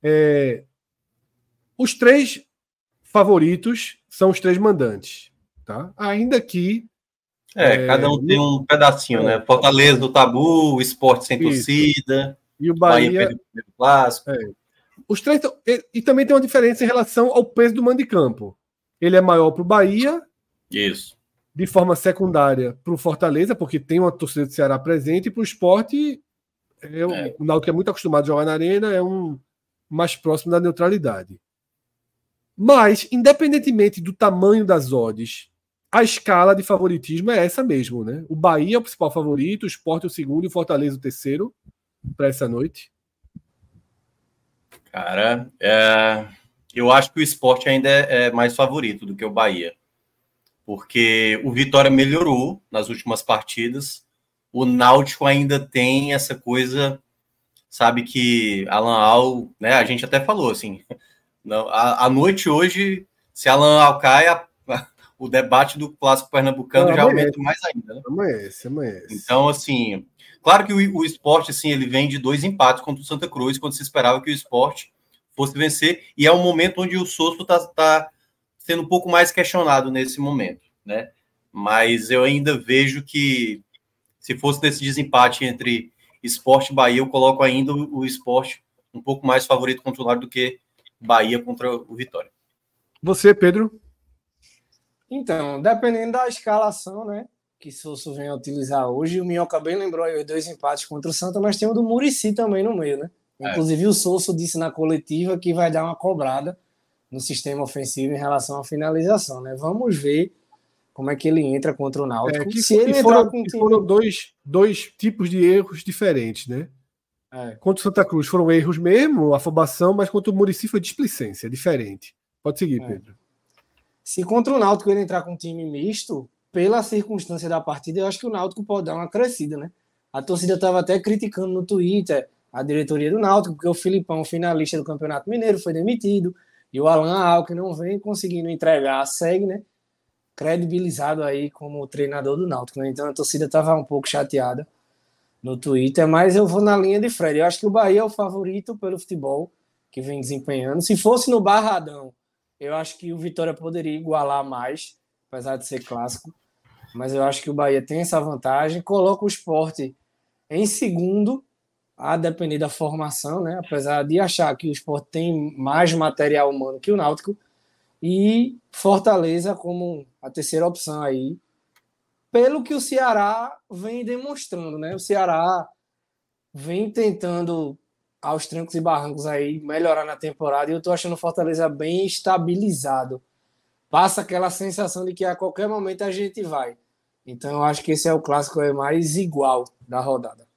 S2: Os 3 favoritos são os 3 mandantes, tá? Ainda que
S3: cada um tem um pedacinho, né? Fortaleza do Tabu, o Sport sem torcida,
S2: e o Bahia
S3: perdeu o clássico.
S2: Os 3 e também tem uma diferença em relação ao peso do mando de campo. Ele é maior para o Bahia.
S3: Isso.
S2: De forma secundária para o Fortaleza, porque tem uma torcida do Ceará presente, e para o Sport, o Náutico é muito acostumado a jogar na arena, é mais próximo da neutralidade. Mas, independentemente do tamanho das odds, a escala de favoritismo é essa mesmo, né? O Bahia é o principal favorito, o Sport é o segundo e o Fortaleza o terceiro para essa noite.
S3: Cara, eu acho que o Sport ainda é mais favorito do que o Bahia. Porque o Vitória melhorou nas últimas partidas. O Náutico ainda tem essa coisa, sabe, que Alan Al, né, a gente até falou assim, a noite hoje, se Alan Al cai, o debate do clássico pernambucano já aumenta mais ainda. Né?
S2: Amanhece.
S3: Então, assim, claro que o Sport, assim, ele vem de 2 empates contra o Santa Cruz, quando se esperava que o Sport fosse vencer, e é um momento onde o Souza está sendo um pouco mais questionado nesse momento, né? Mas eu ainda vejo que se fosse desse desempate entre Sport e Bahia, eu coloco ainda o Sport um pouco mais favorito contra o lado do que Bahia contra o Vitória.
S2: Você, Pedro?
S4: Então, dependendo da escalação, né, que Souza vem a utilizar hoje, o Minhoca bem lembrou aí os 2 empates contra o Santa, mas tem o do Muricy também no meio, né? Inclusive o Souza disse na coletiva que vai dar uma cobrada no sistema ofensivo em relação à finalização, né? Vamos ver como é que ele entra contra o Náutico.
S2: Foram dois tipos de erros diferentes, né? Contra o Santa Cruz foram erros mesmo, afobação, mas contra o Muricy foi displicência, diferente. Pode seguir, Pedro.
S4: Se contra o Náutico ele entrar com um time misto, pela circunstância da partida, eu acho que o Náutico pode dar uma crescida, né? A torcida estava até criticando no Twitter a diretoria do Náutico, porque o Filipão, finalista do Campeonato Mineiro, foi demitido, e o Alan Al, que não vem conseguindo entregar a SEG, né? Credibilizado aí como treinador do Náutico, né? Então a torcida estava um pouco chateada no Twitter, mas eu vou na linha de Fred. Eu acho que o Bahia é o favorito pelo futebol que vem desempenhando. Se fosse no Barradão, eu acho que o Vitória poderia igualar mais, apesar de ser clássico, mas eu acho que o Bahia tem essa vantagem. Coloca o Sport em segundo, a depender da formação, né? Apesar de achar que o Sport tem mais material humano que o Náutico, e Fortaleza como a terceira opção aí pelo que o Ceará vem demonstrando, né? O Ceará vem tentando, aos trancos e barrancos aí, melhorar na temporada, e eu tô achando o Fortaleza bem estabilizado. Passa aquela sensação de que a qualquer momento a gente vai. Então eu acho que esse é o clássico mais igual da rodada.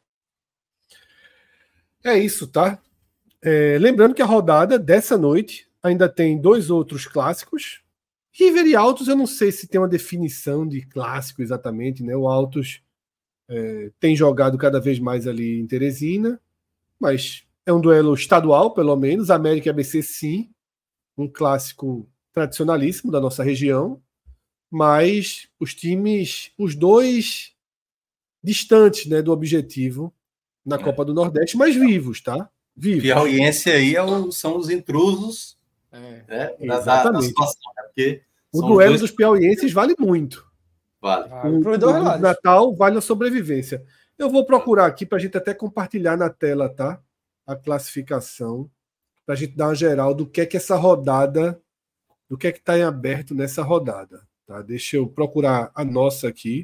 S2: É isso, tá? Lembrando que a rodada dessa noite ainda tem 2 outros clássicos. River e Altos, eu não sei se tem uma definição de clássico exatamente, né? O Altos tem jogado cada vez mais ali em Teresina, mas é um duelo estadual, pelo menos. América e ABC, sim. Um clássico tradicionalíssimo da nossa região. Mas os times, os dois distantes, né, do objetivo na Copa do Nordeste, mas vivos, tá? Vivos.
S3: Piauiense aí são os intrusos né, da situação. Né? Porque
S2: o duelo dos piauienses vale muito.
S3: Vale.
S2: O do Natal vale a sobrevivência. Eu vou procurar aqui para a gente até compartilhar na tela, tá? A classificação, para a gente dar uma geral do que é essa rodada, do que é que está em aberto nessa rodada. Tá? Deixa eu procurar a nossa aqui.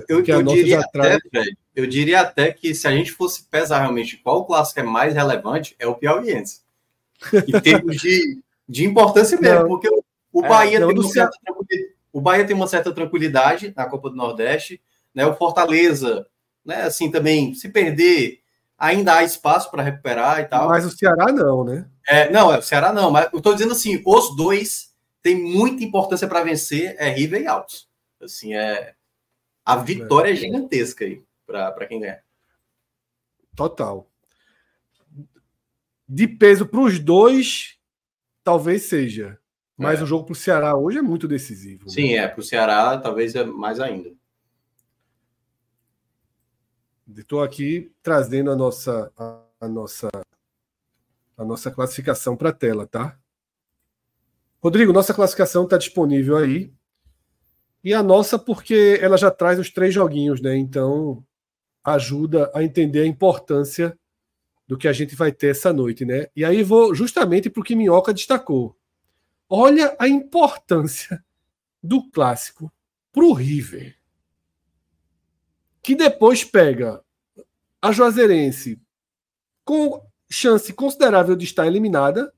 S3: Eu diria até que se a gente fosse pesar realmente qual clássico é mais relevante, é o piauiense. Em termos de importância mesmo, não, porque o Bahia tem uma certa tranquilidade na Copa do Nordeste, né? O Fortaleza, né? Assim também, se perder, ainda há espaço para recuperar e tal.
S2: Mas o Ceará não, né?
S3: O Ceará não, mas eu estou dizendo assim, os dois têm muita importância para vencer, River e Altos. Assim, a vitória é gigantesca aí para quem ganhar.
S2: Total. De peso para os dois, talvez seja. Mas o jogo para o Ceará hoje é muito decisivo.
S3: Sim,
S2: né?
S3: Para o Ceará talvez é mais ainda.
S2: Estou aqui trazendo a nossa classificação para a tela, tá? Rodrigo, nossa classificação está disponível aí. E a nossa porque ela já traz os 3 joguinhos, né? Então ajuda a entender a importância do que a gente vai ter essa noite, né? E aí vou justamente para o que Minhoca destacou. Olha a importância do clássico para o River, que depois pega a Juazeirense com chance considerável de estar eliminada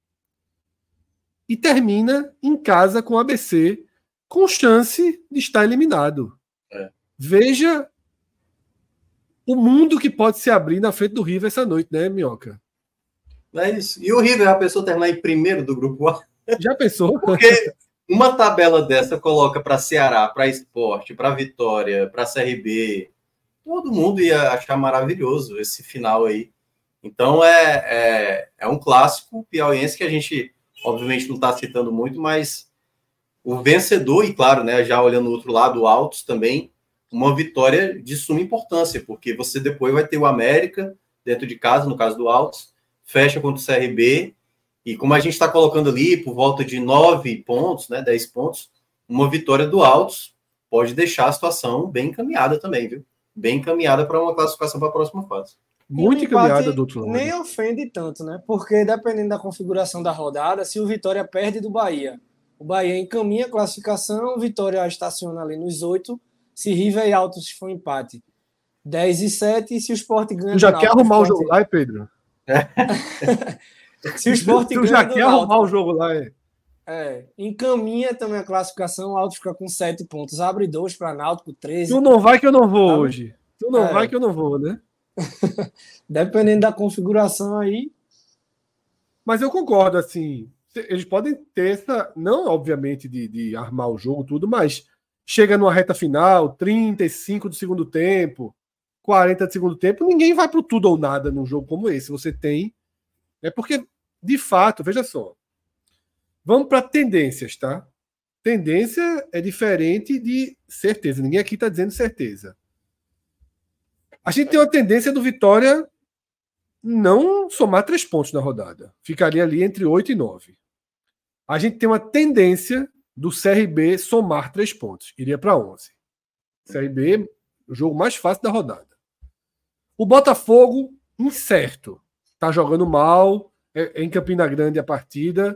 S2: e termina em casa com o ABC com chance de estar eliminado. Veja o mundo que pode se abrir na frente do River essa noite, né, Minhoca?
S3: É isso. E o River, a pessoa terminar em primeiro do grupo A.
S2: Já pensou?
S3: Porque uma tabela dessa coloca para Ceará, para Sport, para Vitória, para CRB, todo mundo ia achar maravilhoso esse final aí. Então é um clássico piauiense que a gente, obviamente, não está citando muito, mas o vencedor, e claro, né, já olhando o outro lado, o Altos também, uma vitória de suma importância, porque você depois vai ter o América dentro de casa, no caso do Altos, fecha contra o CRB. E como a gente está colocando ali por volta de 9 pontos, né, 10 pontos, uma vitória do Altos pode deixar a situação bem encaminhada também, viu? Bem encaminhada para uma classificação para a próxima fase.
S2: Muito encaminhada do outro lado.
S4: Nem ofende tanto, né? Porque dependendo da configuração da rodada, se o Vitória perde do Bahia, o Bahia encaminha a classificação, o Vitória estaciona ali nos 8, se River e Altos for empate, 10 e 7, e se o Sport ganha...
S2: Tu já quer arrumar o jogo lá, Pedro?
S4: Se o Sport
S2: tu já quer arrumar o jogo lá,
S4: encaminha também a classificação, o Alto fica com 7 pontos, abre 2 para Náutico, 13.
S2: Tu não vai que eu não vou hoje. Tu não vai que eu não vou, né?
S4: Dependendo da configuração aí.
S2: Mas eu concordo, assim, eles podem ter essa, não obviamente de armar o jogo, tudo, mas chega numa reta final, 35 do segundo tempo, 40 do segundo tempo, ninguém vai pro tudo ou nada num jogo como esse. Você tem... porque, de fato, veja só, vamos para tendências, tá? Tendência é diferente de certeza. Ninguém aqui está dizendo certeza. A gente tem uma tendência do Vitória não somar 3 pontos na rodada. Ficaria ali entre 8 e 9. A gente tem uma tendência do CRB somar 3 pontos. Iria para 11. CRB, o jogo mais fácil da rodada. O Botafogo, incerto. Tá jogando mal. Em Campina Grande a partida.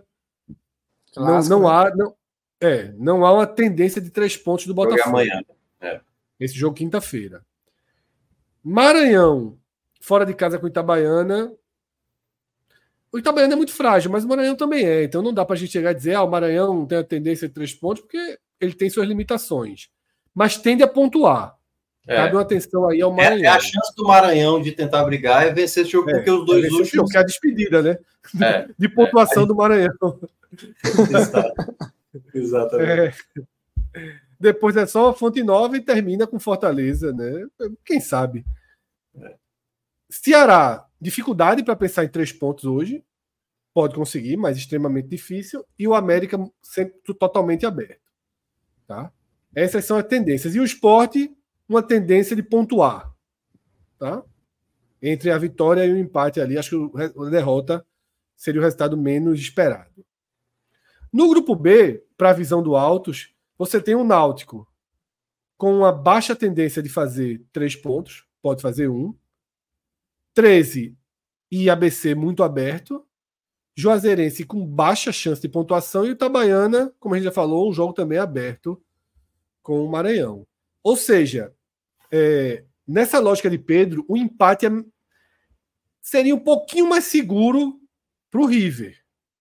S2: Clássico, não há uma tendência de 3 pontos do Botafogo.
S3: Amanhã.
S2: Esse jogo quinta-feira. Maranhão, fora de casa com o Itabaiana. O Itabaiana é muito frágil, mas o Maranhão também é. Então não dá para a gente chegar e dizer o Maranhão tem a tendência de 3 pontos, porque ele tem suas limitações. Mas tende a pontuar. Cabe uma atenção aí ao Maranhão.
S3: A chance do Maranhão de tentar brigar é vencer esse jogo, porque os dois últimos...
S2: Jogo, que é a despedida, né? De pontuação do Maranhão.
S3: Exatamente.
S2: Depois é só Fonte Nova e termina com Fortaleza, né? Quem sabe? Ceará, dificuldade para pensar em 3 pontos hoje. Pode conseguir, mas extremamente difícil. E o América sempre totalmente aberto. Tá? Essas são as tendências. E o Sport, uma tendência de pontuar. Tá? Entre a vitória e o empate ali, acho que a derrota seria o resultado menos esperado. No grupo B, para a visão do Autos, você tem um Náutico com uma baixa tendência de fazer 3 pontos, pode fazer 1. 13 e ABC muito aberto. Juazeirense com baixa chance de pontuação e o Itabaiana, como a gente já falou, um jogo também aberto com o Maranhão. Ou seja, nessa lógica de Pedro, o empate seria um pouquinho mais seguro para o River.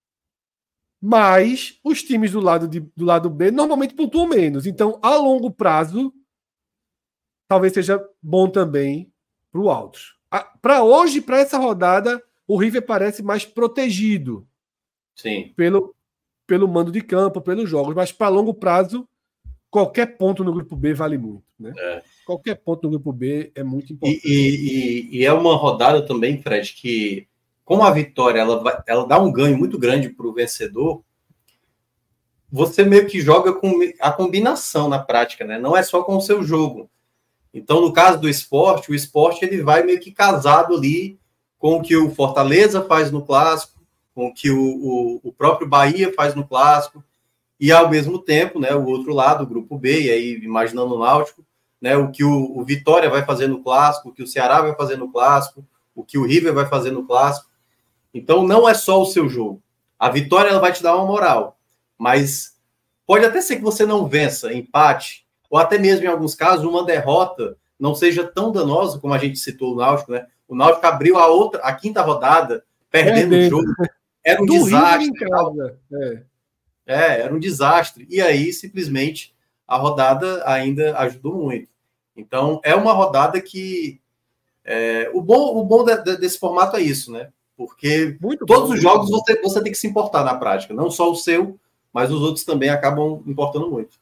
S2: Mas os times do lado B normalmente pontuam menos. Então, a longo prazo, talvez seja bom também para o Autos. Para hoje, para essa rodada, o River parece mais protegido.
S3: Sim.
S2: Pelo mando de campo, pelos jogos. Mas para longo prazo, qualquer ponto no grupo B vale muito. Né? Qualquer ponto no grupo B é muito importante.
S3: E é uma rodada também, Fred, que como a vitória ela dá um ganho muito grande para o vencedor, você meio que joga com a combinação na prática, né? Não é só com o seu jogo. Então, no caso do Sport, o Sport ele vai meio que casado ali com o que o Fortaleza faz no Clássico, com o que o próprio Bahia faz no Clássico, e ao mesmo tempo, né, o outro lado, o grupo B, e aí imaginando o Náutico, né, o que o Vitória vai fazer no Clássico, o que o Ceará vai fazer no Clássico, o que o River vai fazer no Clássico. Então, não é só o seu jogo. A vitória ela vai te dar uma moral, mas pode até ser que você não vença, empate, ou até mesmo, em alguns casos, uma derrota não seja tão danosa como a gente citou o Náutico, né? O Náutico abriu a quinta rodada perdendo o jogo. Era um desastre. Era um desastre. E aí, simplesmente, a rodada ainda ajudou muito. Então, é uma rodada que... O bom desse formato é isso, né? Porque todos os jogos você tem que se importar na prática. Não só o seu, mas os outros também acabam importando muito.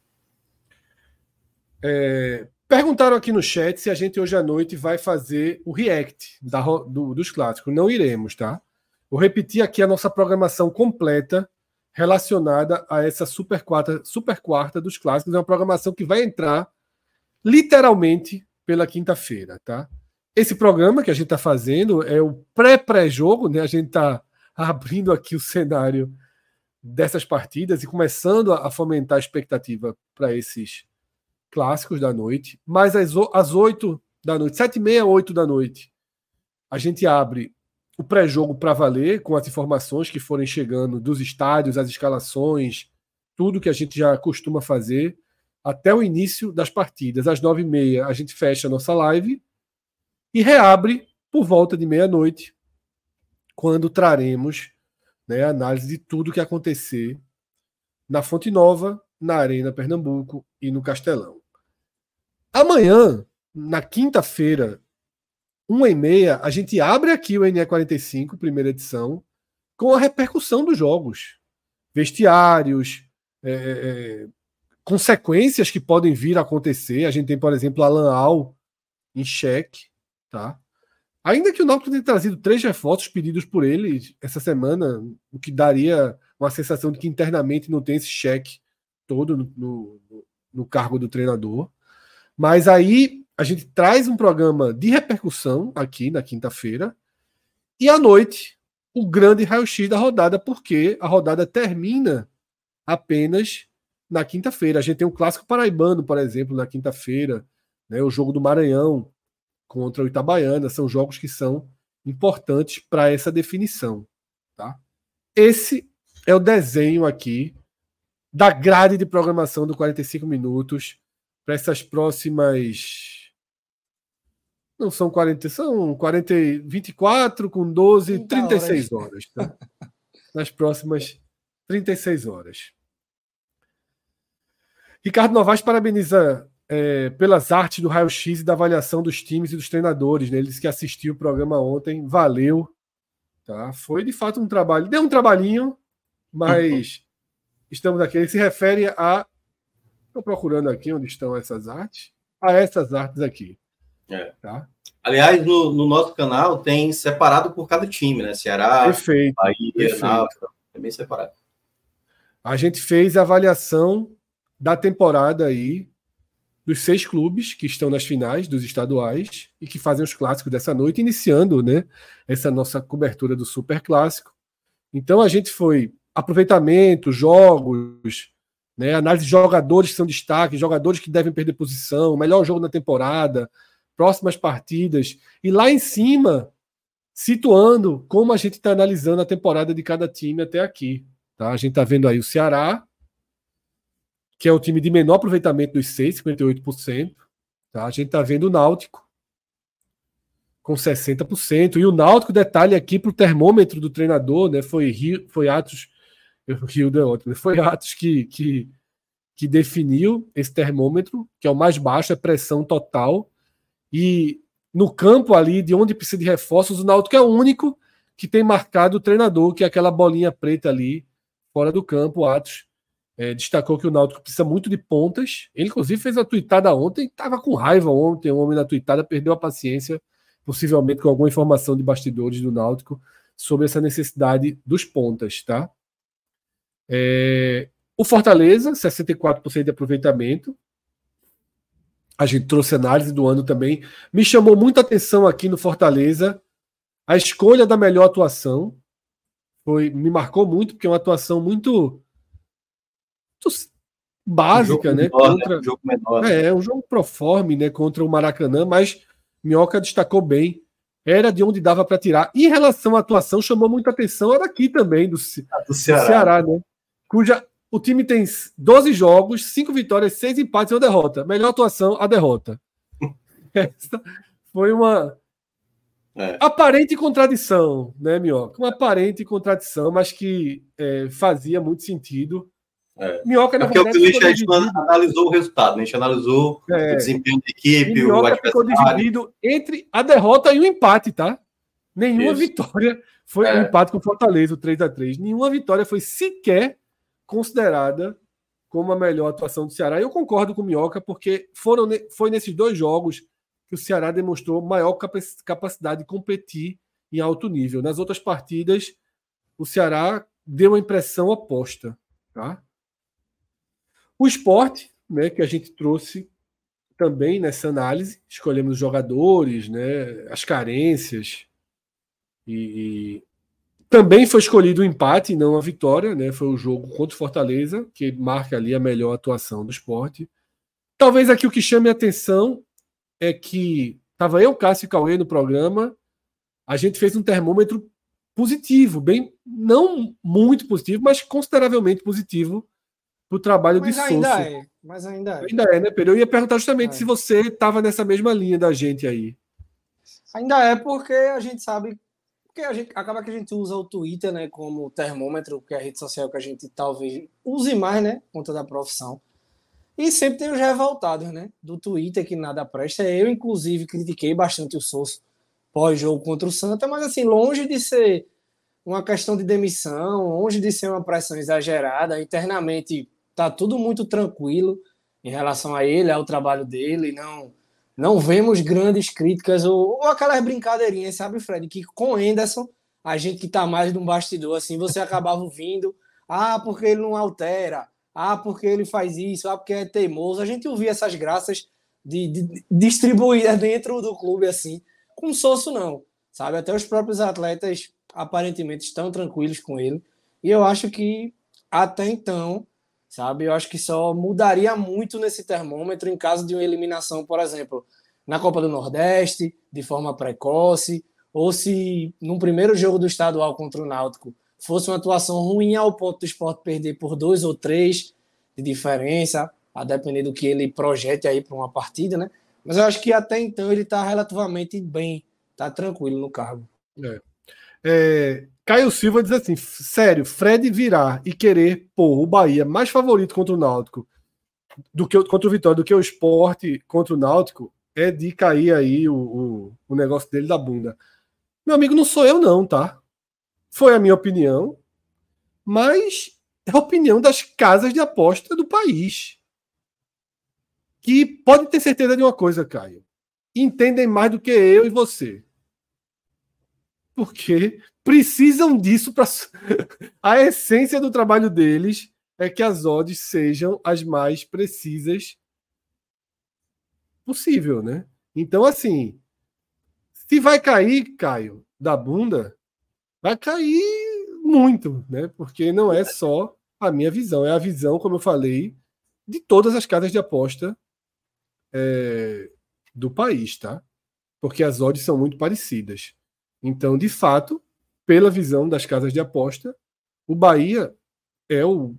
S2: Perguntaram aqui no chat se a gente hoje à noite vai fazer o react dos clássicos. Não iremos, tá? Vou repetir aqui a nossa programação completa relacionada a essa super quarta dos clássicos. É uma programação que vai entrar literalmente pela quinta-feira, tá? Esse programa que a gente está fazendo é o pré-jogo, né? A gente está abrindo aqui o cenário dessas partidas e começando a fomentar a expectativa para esses clássicos da noite. Mas às 8 da noite, 7h30, 8 da noite, a gente abre o pré-jogo para valer, com as informações que forem chegando dos estádios, as escalações, tudo que a gente já costuma fazer, até o início das partidas. Às 9h30 a gente fecha a nossa live e reabre por volta de meia-noite, quando traremos, né, a análise de tudo que acontecer na Fonte Nova, na Arena Pernambuco e no Castelão. Amanhã, na quinta-feira, 1h30, a gente abre aqui o NE45, primeira edição, com a repercussão dos jogos. Vestiários, consequências que podem vir a acontecer. A gente tem, por exemplo, Alan Al em xeque. Tá? Ainda que o Náutico tenha trazido 3 reforços pedidos por ele essa semana, o que daria uma sensação de que internamente não tem esse cheque todo no cargo do treinador. Mas aí a gente traz um programa de repercussão aqui na quinta-feira e à noite o grande raio-x da rodada, porque a rodada termina apenas na quinta-feira. A gente tem um clássico paraibano, por exemplo, na quinta-feira, né, o jogo do Maranhão contra o Itabaiana, são jogos que são importantes para essa definição. Tá? Esse é o desenho aqui da grade de programação do 45 minutos para essas próximas. Não são 40, são 40, 24 com 12, 36 horas. Tá? Nas próximas 36 horas. Ricardo Novaes parabeniza pelas artes do raio-x e da avaliação dos times e dos treinadores. Né? Ele disse que assistiu o programa ontem. Valeu. Tá? Foi, de fato, um trabalho. Deu um trabalhinho, mas estamos aqui. Ele se refere a... Estou procurando aqui onde estão essas artes. A essas artes aqui. Tá?
S3: Aliás, no nosso canal tem separado por cada time, né? Ceará,
S2: Perfeito.
S3: Bahia, Náutico. É bem separado.
S2: A gente fez a avaliação da temporada aí dos 6 clubes que estão nas finais dos estaduais e que fazem os clássicos dessa noite, iniciando, né, essa nossa cobertura do Super Clássico. Então a gente foi aproveitamento, jogos, né, análise de jogadores que são destaque, jogadores que devem perder posição, melhor jogo na temporada, próximas partidas, e lá em cima, situando como a gente está analisando a temporada de cada time até aqui. Tá? A gente está vendo aí o Ceará, que é o time de menor aproveitamento dos 6, 58%. Tá? A gente está vendo o Náutico, com 60%. E o Náutico, detalhe aqui para o termômetro do treinador, né, foi Atos... Foi Atos que definiu esse termômetro, que é o mais baixo, é pressão total. E no campo ali, de onde precisa de reforços, o Náutico é o único que tem marcado o treinador, que é aquela bolinha preta ali, fora do campo. O Atos destacou que o Náutico precisa muito de pontas. Ele, inclusive, fez a tuitada ontem, estava com raiva ontem, o homem na tuitada perdeu a paciência, possivelmente com alguma informação de bastidores do Náutico, sobre essa necessidade dos pontas, tá? O Fortaleza, 64% de aproveitamento. A gente trouxe análise do ano também. Me chamou muita atenção aqui no Fortaleza a escolha da melhor atuação. Me marcou muito, porque é uma atuação muito básica, né?
S3: Um jogo menor.
S2: Um jogo proforme, né? Contra o Maracanã, mas Minhoca destacou bem. Era de onde dava para tirar. E em relação à atuação, chamou muita atenção a daqui também, do Ceará, né? O time tem 12 jogos, 5 vitórias, 6 empates e 1 derrota. Melhor atuação, a derrota. Essa foi uma aparente contradição, né, Minhoca? Uma aparente contradição, mas que fazia muito sentido. Minhoca, na verdade,
S3: a gente analisou o resultado, né? A gente analisou o desempenho da equipe, o adversário.
S2: Ficou dividido entre a derrota e o empate, tá? Nenhuma vitória foi um empate com o Fortaleza, o 3-3. Nenhuma vitória foi sequer considerada como a melhor atuação do Ceará. E eu concordo com o Minhoca, porque foi nesses 2 jogos que o Ceará demonstrou maior capacidade de competir em alto nível. Nas outras partidas, o Ceará deu uma impressão oposta. Tá? O Sport, né, que a gente trouxe também nessa análise, escolhemos os jogadores, né, as carências, e também foi escolhido o empate, não a vitória, né? Foi o jogo contra o Fortaleza, que marca ali a melhor atuação do Sport. Talvez aqui o que chame a atenção é que estava eu, Cássio e Cauê no programa, a gente fez um termômetro positivo, bem, não muito positivo, mas consideravelmente positivo para o trabalho de Sousa.
S4: Mas ainda é.
S2: Ainda é, né, Pedro? Eu ia perguntar justamente se você estava nessa mesma linha da gente aí.
S4: Ainda é, porque a gente sabe... Porque acaba que a gente usa o Twitter, né, como termômetro, que é a rede social que a gente talvez use mais, né, por conta da profissão. E sempre tem os revoltados, né, do Twitter, que nada presta. Eu, inclusive, critiquei bastante o Sousa pós-jogo contra o Santa, mas, assim, longe de ser uma questão de demissão, longe de ser uma pressão exagerada, internamente tá tudo muito tranquilo em relação a ele, ao trabalho dele, não vemos grandes críticas ou aquelas brincadeirinhas, sabe, Fred? Que com o Henderson, a gente que tá mais num bastidor, assim, você acabava ouvindo, porque ele não altera, porque ele faz isso, porque é teimoso. A gente ouvia essas graças distribuídas dentro do clube, assim. Com o Sousa, não, sabe? Até os próprios atletas, aparentemente, estão tranquilos com ele. E eu acho que, até então, sabe? Eu acho que só mudaria muito nesse termômetro em caso de uma eliminação, por exemplo, na Copa do Nordeste, de forma precoce, ou se num primeiro jogo do estadual contra o Náutico fosse uma atuação ruim ao ponto do Sport perder por 2 ou 3 de diferença. a depender do que ele projete aí para uma partida, né? Mas eu acho que até então ele está relativamente bem, está tranquilo no cargo.
S2: Caio Silva diz assim: sério, Fred virar e querer pôr o Bahia mais favorito contra o Náutico contra o Vitória do que o Sport contra o Náutico é de cair aí o negócio dele da bunda. Meu amigo, não sou eu não, tá? Foi a minha opinião, mas é a opinião das casas de aposta do país. Que pode ter certeza de uma coisa, Caio. Entendem mais do que eu e você. Porque precisam disso para a essência do trabalho deles é que as odds sejam as mais precisas possível, né? Então, assim, se vai cair, Caio, da bunda, vai cair muito, né? Porque não é só a minha visão, é a visão, como eu falei, de todas as casas de aposta do país, tá? Porque as odds são muito parecidas. Então, de fato, pela visão das casas de aposta, o Bahia é um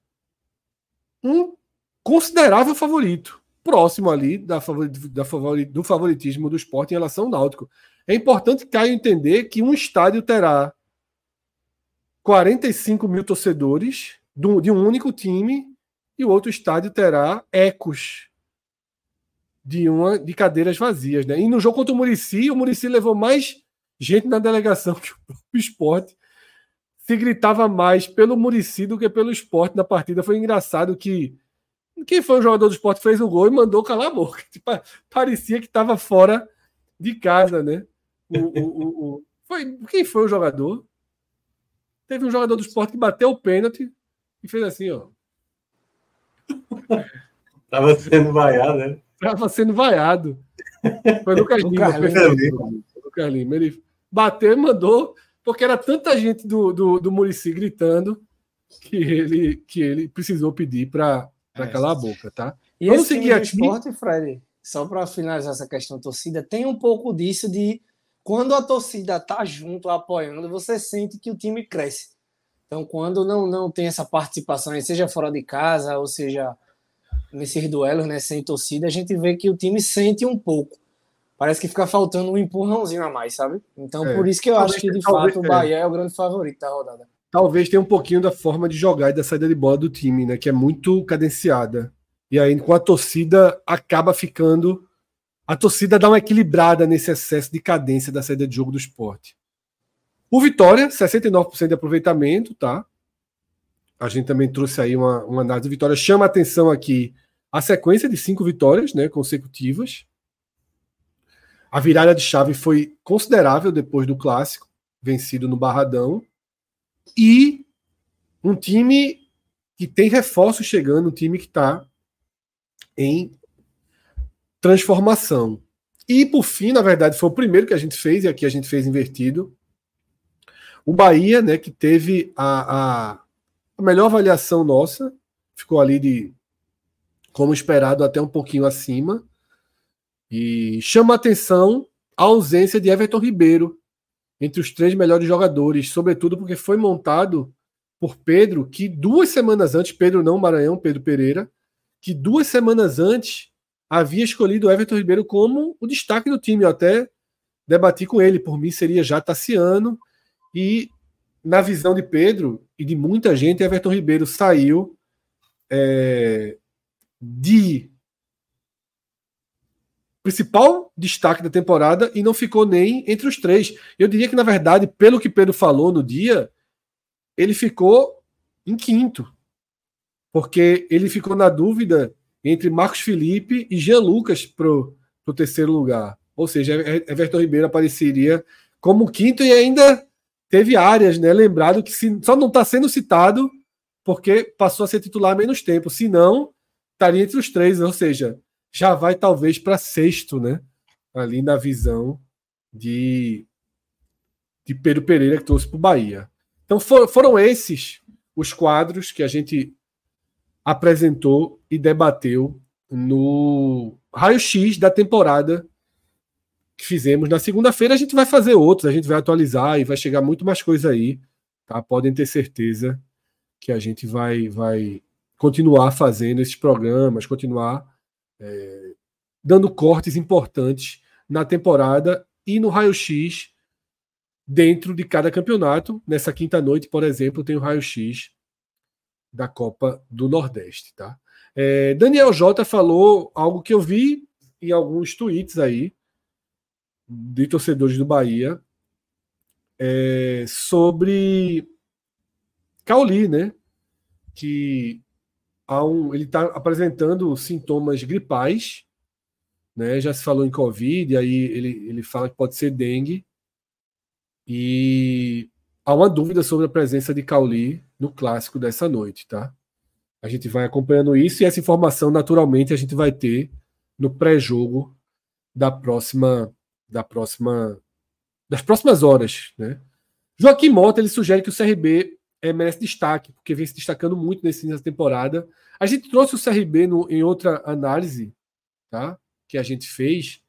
S2: considerável favorito, próximo ali do favoritismo do Sport em relação ao Náutico. É importante, Caio, entender que um estádio terá 45 mil torcedores de um único time e o outro estádio terá ecos de cadeiras vazias, né? E no jogo contra o Muricy levou mais gente na delegação que o Sport. Se gritava mais pelo Muricy do que pelo Sport na partida. Foi engraçado que quem foi o jogador do Sport fez o gol e mandou calar a boca. Tipo, parecia que estava fora de casa, né? Quem foi o jogador? Teve um jogador do Sport que bateu o pênalti e fez assim, ó.
S3: Tava sendo vaiado, né?
S2: Tava sendo vaiado. Foi o Lucas Lima. Ele bateu e mandou, porque era tanta gente do Muricy gritando que ele precisou pedir para calar a boca, tá?
S4: E vamos seguir aqui. Esporte, Fred, só para finalizar essa questão da torcida, tem um pouco disso de quando a torcida tá junto, apoiando, você sente que o time cresce. Então, quando não tem essa participação, seja fora de casa, ou seja, nesses duelos, né, sem torcida, a gente vê que o time sente um pouco. Parece que fica faltando um empurrãozinho a mais, sabe? Então, por isso que eu acho que, de fato, o Bahia é o grande favorito da rodada.
S2: Talvez tenha um pouquinho da forma de jogar e da saída de bola do time, né? Que é muito cadenciada. E aí, com a torcida, acaba ficando... A torcida dá uma equilibrada nesse excesso de cadência da saída de jogo do Sport. O Vitória, 69% de aproveitamento, tá? A gente também trouxe aí uma análise do Vitória. Chama a atenção aqui a sequência de 5 vitórias, né, consecutivas. A virada de chave foi considerável depois do Clássico, vencido no Barradão. E um time que tem reforços chegando, um time que está em transformação. E, por fim, na verdade, foi o primeiro que a gente fez, e aqui a gente fez invertido. O Bahia, né, que teve a melhor avaliação nossa, ficou ali como esperado, até um pouquinho acima. E chama a atenção a ausência de Everton Ribeiro entre os 3 melhores jogadores, sobretudo porque foi montado por Pedro, que 2 semanas antes, Pedro não Maranhão, Pedro Pereira, que 2 semanas antes havia escolhido o Everton Ribeiro como o destaque do time. Eu até debati com ele, por mim seria já Tassiano, e na visão de Pedro e de muita gente, Everton Ribeiro saiu de principal destaque da temporada e não ficou nem entre os 3. Eu diria que, na verdade, pelo que Pedro falou no dia, ele ficou em 5º, porque ele ficou na dúvida entre Marcos Felipe e Jean Lucas para o 3º lugar. Ou seja, Everton Ribeiro apareceria como 5º e ainda teve áreas, né? Lembrado que só não está sendo citado porque passou a ser titular há menos tempo. Se não, estaria entre os 3, ou seja, já vai talvez para 6º, né? Ali na visão de Pedro Pereira, que trouxe para o Bahia. Então foram esses os quadros que a gente apresentou e debateu no raio-x da temporada que fizemos na segunda-feira. A gente vai fazer outros, a gente vai atualizar e vai chegar muito mais coisa aí, tá? Podem ter certeza que a gente vai continuar fazendo esses programas, continuar dando cortes importantes na temporada e no raio-x dentro de cada campeonato. Nessa quinta noite, por exemplo, tem o raio-x da Copa do Nordeste. Tá? Daniel Jota falou algo que eu vi em alguns tweets aí de torcedores do Bahia sobre Cauli, né? Que ele está apresentando sintomas gripais, né? Já se falou em Covid, aí ele fala que pode ser dengue, e há uma dúvida sobre a presença de Cauli no clássico dessa noite, tá? A gente vai acompanhando isso, e essa informação, naturalmente, a gente vai ter no pré-jogo das próximas horas, né? Joaquim Mota, ele sugere que o CRB merece destaque, porque vem se destacando muito nessa temporada. A gente trouxe o CRB em outra análise, tá? Que a gente fez,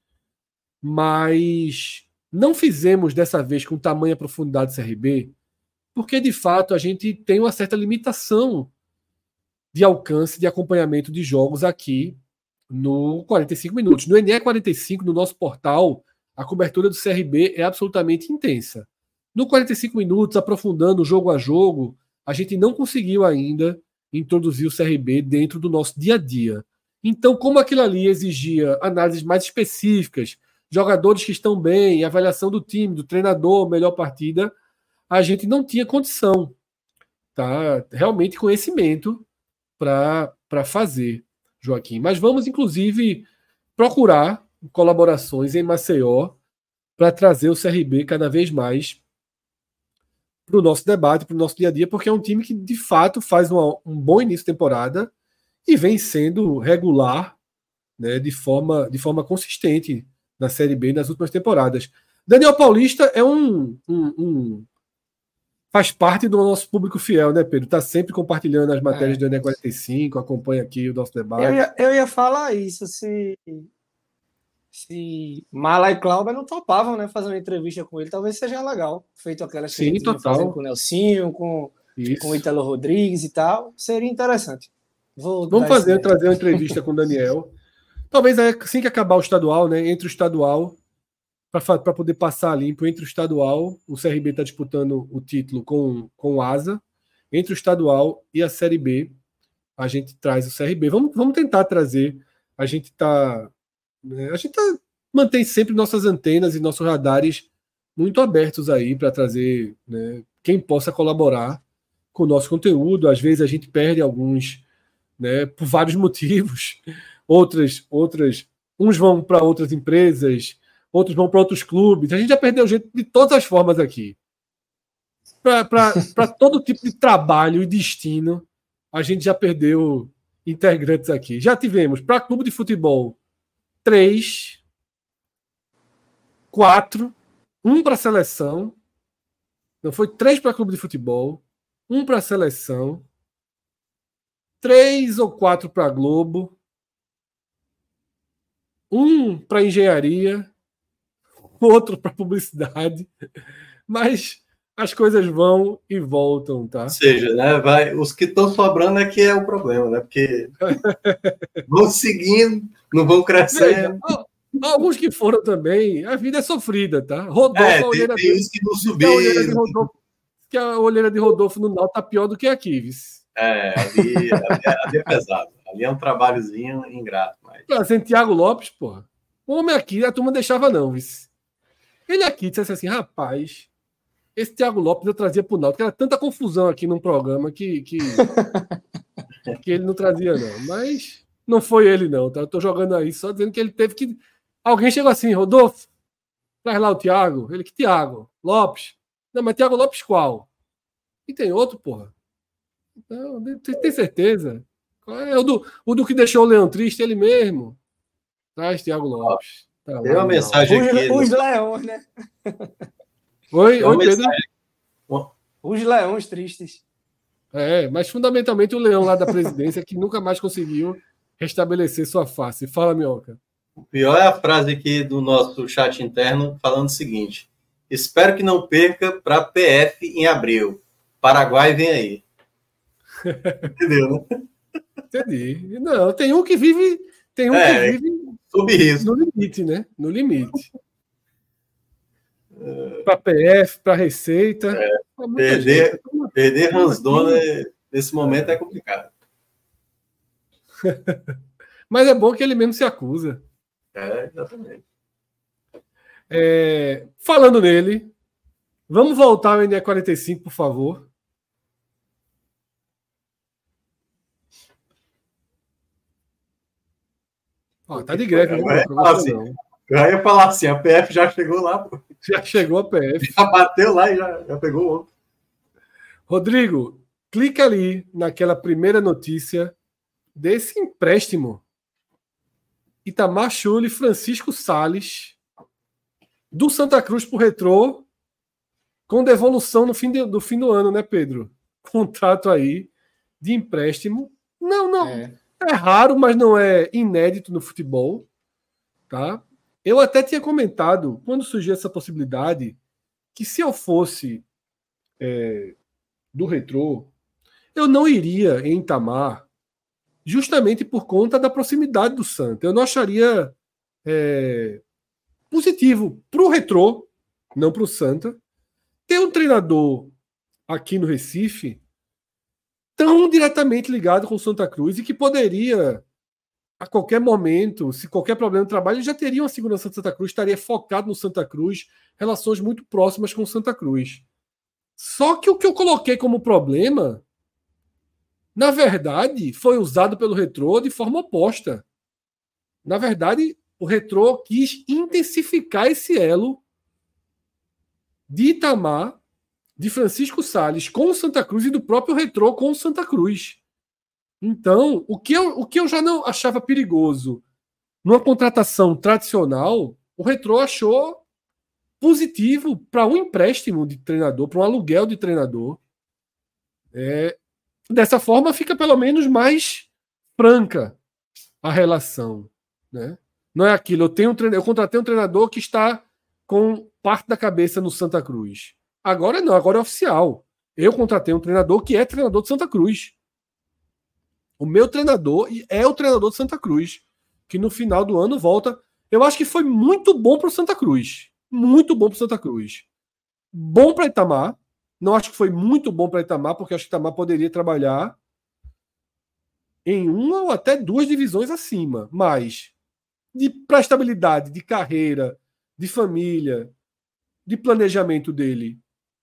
S2: mas não fizemos dessa vez com tamanha profundidade do CRB, porque de fato a gente tem uma certa limitação de alcance, de acompanhamento de jogos aqui no 45 minutos. No NE45, no nosso portal, a cobertura do CRB é absolutamente intensa. No 45 minutos, aprofundando jogo a jogo, a gente não conseguiu ainda introduzir o CRB dentro do nosso dia a dia. Então, como aquilo ali exigia análises mais específicas, jogadores que estão bem, avaliação do time, do treinador, melhor partida, a gente não tinha condição, tá? Realmente conhecimento para fazer, Joaquim. Mas vamos, inclusive, procurar colaborações em Maceió para trazer o CRB cada vez mais para o nosso debate, para o nosso dia a dia, porque é um time que, de fato, faz um bom início de temporada e vem sendo regular, né, de forma consistente na Série B nas últimas temporadas. Daniel Paulista é faz parte do nosso público fiel, né, Pedro? Está sempre compartilhando as matérias do NE45, acompanha aqui o nosso debate.
S4: Eu ia falar isso, se Mala e Cláudio não topavam, né, fazer uma entrevista com ele, talvez seja legal. Feito aquelas que a gente vinha fazendo com o Nelsinho, com o Ítalo Rodrigues e tal, seria interessante.
S2: Vamos trazer uma entrevista com o Daniel. Talvez assim que acabar o estadual, né, entre o estadual, para poder passar limpo entre o estadual, o CRB está disputando o título com o Asa, entre o estadual e a Série B, a gente traz o CRB. Vamos tentar trazer, a gente mantém sempre nossas antenas e nossos radares muito abertos aí para trazer, né, quem possa colaborar com o nosso conteúdo. Às vezes a gente perde alguns, né, por vários motivos. Uns vão para outras empresas, outros vão para outros clubes. A gente já perdeu gente de todas as formas aqui. Para todo tipo de trabalho e destino, a gente já perdeu integrantes aqui. Já tivemos para clube de futebol 3, 4, 1 para seleção. Não, foi 3 para clube de futebol, 1 para seleção, 3 ou 4 para Globo, 1 para engenharia, outro para publicidade. Mas as coisas vão e voltam, tá?
S3: Ou seja, né, os que estão sobrando é que é o problema, né? Porque vão seguindo, não vão crescendo.
S2: Alguns que foram também, a vida é sofrida, tá? Rodolfo,
S3: tem uns que não subiram.
S2: Que a olheira de Rodolfo no Náutico tá pior do que aqui, vice.
S3: Ali é pesado. Ali é um trabalhozinho ingrato.
S2: Trazendo Thiago Lopes, porra. O homem aqui, a turma deixava não, vice. Ele aqui disse assim, rapaz, esse Thiago Lopes eu trazia pro Náutico, era tanta confusão aqui num programa que ele não trazia não. Mas não foi ele não, tá? Eu tô jogando aí só dizendo que ele teve que... Alguém chegou assim, Rodolfo, traz lá o Thiago. Ele, que Thiago? Lopes. Não, mas Thiago Lopes qual? E tem outro, porra. Não, tem certeza? O do que deixou o Leão triste, ele mesmo. Traz Thiago Lopes.
S3: Tá, tem uma mensagem aqui.
S4: Os leões, né?
S2: Oi, Pedro.
S4: Os leões tristes.
S2: Mas fundamentalmente o leão lá da presidência que nunca mais conseguiu restabelecer sua face. Fala, Minhoca.
S3: O pior é a frase aqui do nosso chat interno falando o seguinte: espero que não perca para PF em abril. Paraguai vem aí. Entendeu, né?
S2: Entendi. Não, tem um que vive
S3: sob risco.
S2: no limite, né? No limite. Para PF, para Receita.
S3: Perder Ransdona nesse momento é complicado.
S2: Mas é bom que ele mesmo se acusa.
S3: Exatamente.
S2: Falando nele, vamos voltar ao NE45, por favor. Tá de greve, né?
S3: Eu ia falar assim, a PF já chegou lá. Pô.
S2: Já chegou a PF.
S3: Já bateu lá e já pegou o outro.
S2: Rodrigo, clica ali naquela primeira notícia desse empréstimo. Itamar Schulli e Francisco Salles do Santa Cruz pro Retrô com devolução no fim do ano, né, Pedro? Contrato aí de empréstimo. Não. É raro, mas não é inédito no futebol. Tá? Eu até tinha comentado, quando surgiu essa possibilidade, que se eu fosse do Retrô, eu não iria em Itamar justamente por conta da proximidade do Santa. Eu não acharia positivo para o Retrô, não para o Santa, ter um treinador aqui no Recife tão diretamente ligado com o Santa Cruz e que poderia, a qualquer momento, se qualquer problema no trabalho, ele já teria uma segurança do Santa Cruz, estaria focado no Santa Cruz, relações muito próximas com o Santa Cruz. Só que o que eu coloquei como problema, na verdade, foi usado pelo Retrô de forma oposta. Na verdade, o Retrô quis intensificar esse elo de Itamar, de Francisco Salles com o Santa Cruz e do próprio Retrô com o Santa Cruz. Então, o que eu já não achava perigoso numa contratação tradicional, o Retrô achou positivo para um empréstimo de treinador, para um aluguel de treinador. Dessa forma, fica pelo menos mais franca a relação. Né? Não é aquilo, eu contratei um treinador que está com parte da cabeça no Santa Cruz. Agora não, agora é oficial. Eu contratei um treinador que é treinador de Santa Cruz. O meu treinador é o treinador de Santa Cruz, que no final do ano volta. Eu acho que foi muito bom para o Santa Cruz. Muito bom para o Santa Cruz. Bom para Itamar. Não acho que foi muito bom para Itamar, porque acho que Itamar poderia trabalhar em uma ou até duas divisões acima. Mas para a estabilidade de carreira, de família, de planejamento dele,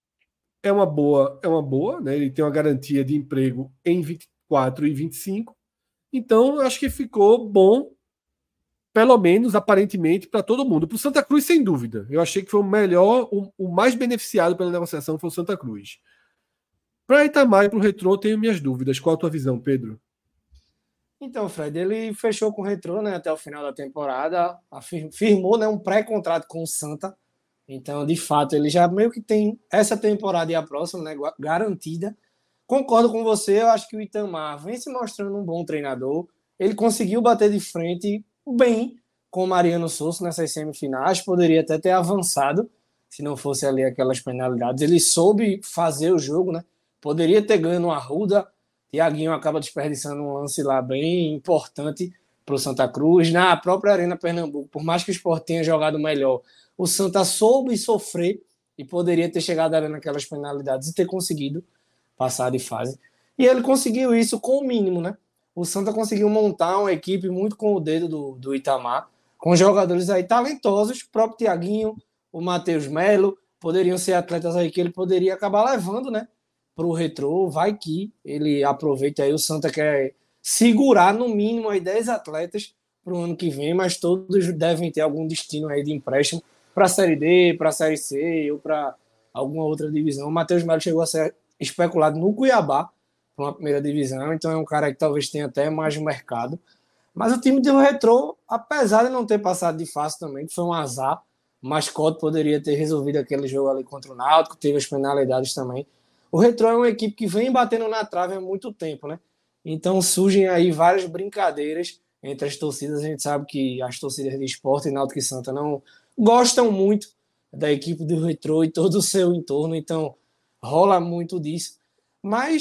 S2: é uma boa, né? Ele tem uma garantia de emprego em 24 e 25. Então, acho que ficou bom, pelo menos aparentemente, para todo mundo. Para o Santa Cruz, sem dúvida. Eu achei que foi o melhor, o mais beneficiado pela negociação foi o Santa Cruz. Para Itamar e para o Retrô, tenho minhas dúvidas. Qual a tua visão, Pedro?
S4: Então, Fred, ele fechou com o Retrô, né, até o final da temporada, firmou, né, um pré-contrato com o Santa. Então, de fato, ele já meio que tem essa temporada e a próxima, né, garantida. Concordo com você, eu acho que o Itamar vem se mostrando um bom treinador. Ele conseguiu bater de frente bem com o Mariano Souza nessas semifinais, poderia até ter avançado, se não fosse ali aquelas penalidades. Ele soube fazer o jogo, né? Poderia ter ganho no Arruda. Thiaguinho acaba desperdiçando um lance lá bem importante para o Santa Cruz. Na própria Arena Pernambuco, por mais que o Sport tenha jogado melhor, o Santa soube sofrer e poderia ter chegado ali naquelas penalidades e ter conseguido passar de fase. E ele conseguiu isso com o mínimo, né? O Santa conseguiu montar uma equipe muito com o dedo do Itamar, com jogadores aí talentosos, o próprio Thiaguinho, o Matheus Melo, poderiam ser atletas aí que ele poderia acabar levando, né? Para o Retrô, vai que ele aproveita aí, o Santa quer segurar no mínimo aí 10 atletas para o ano que vem, mas todos devem ter algum destino aí de empréstimo para a Série D, para a Série C ou para alguma outra divisão. O Matheus Melo chegou a ser especulado no Cuiabá para uma primeira divisão, então é um cara que talvez tenha até mais mercado. Mas o time do Retrô, apesar de não ter passado de fase também, que foi um azar, o Mascote poderia ter resolvido aquele jogo ali contra o Náutico, teve as penalidades também. O Retrô é uma equipe que vem batendo na trave há muito tempo, né? Então surgem aí várias brincadeiras entre as torcidas. A gente sabe que as torcidas de Sport e Náutico e Santa não gostam muito da equipe do Retrô e todo o seu entorno, então rola muito disso. Mas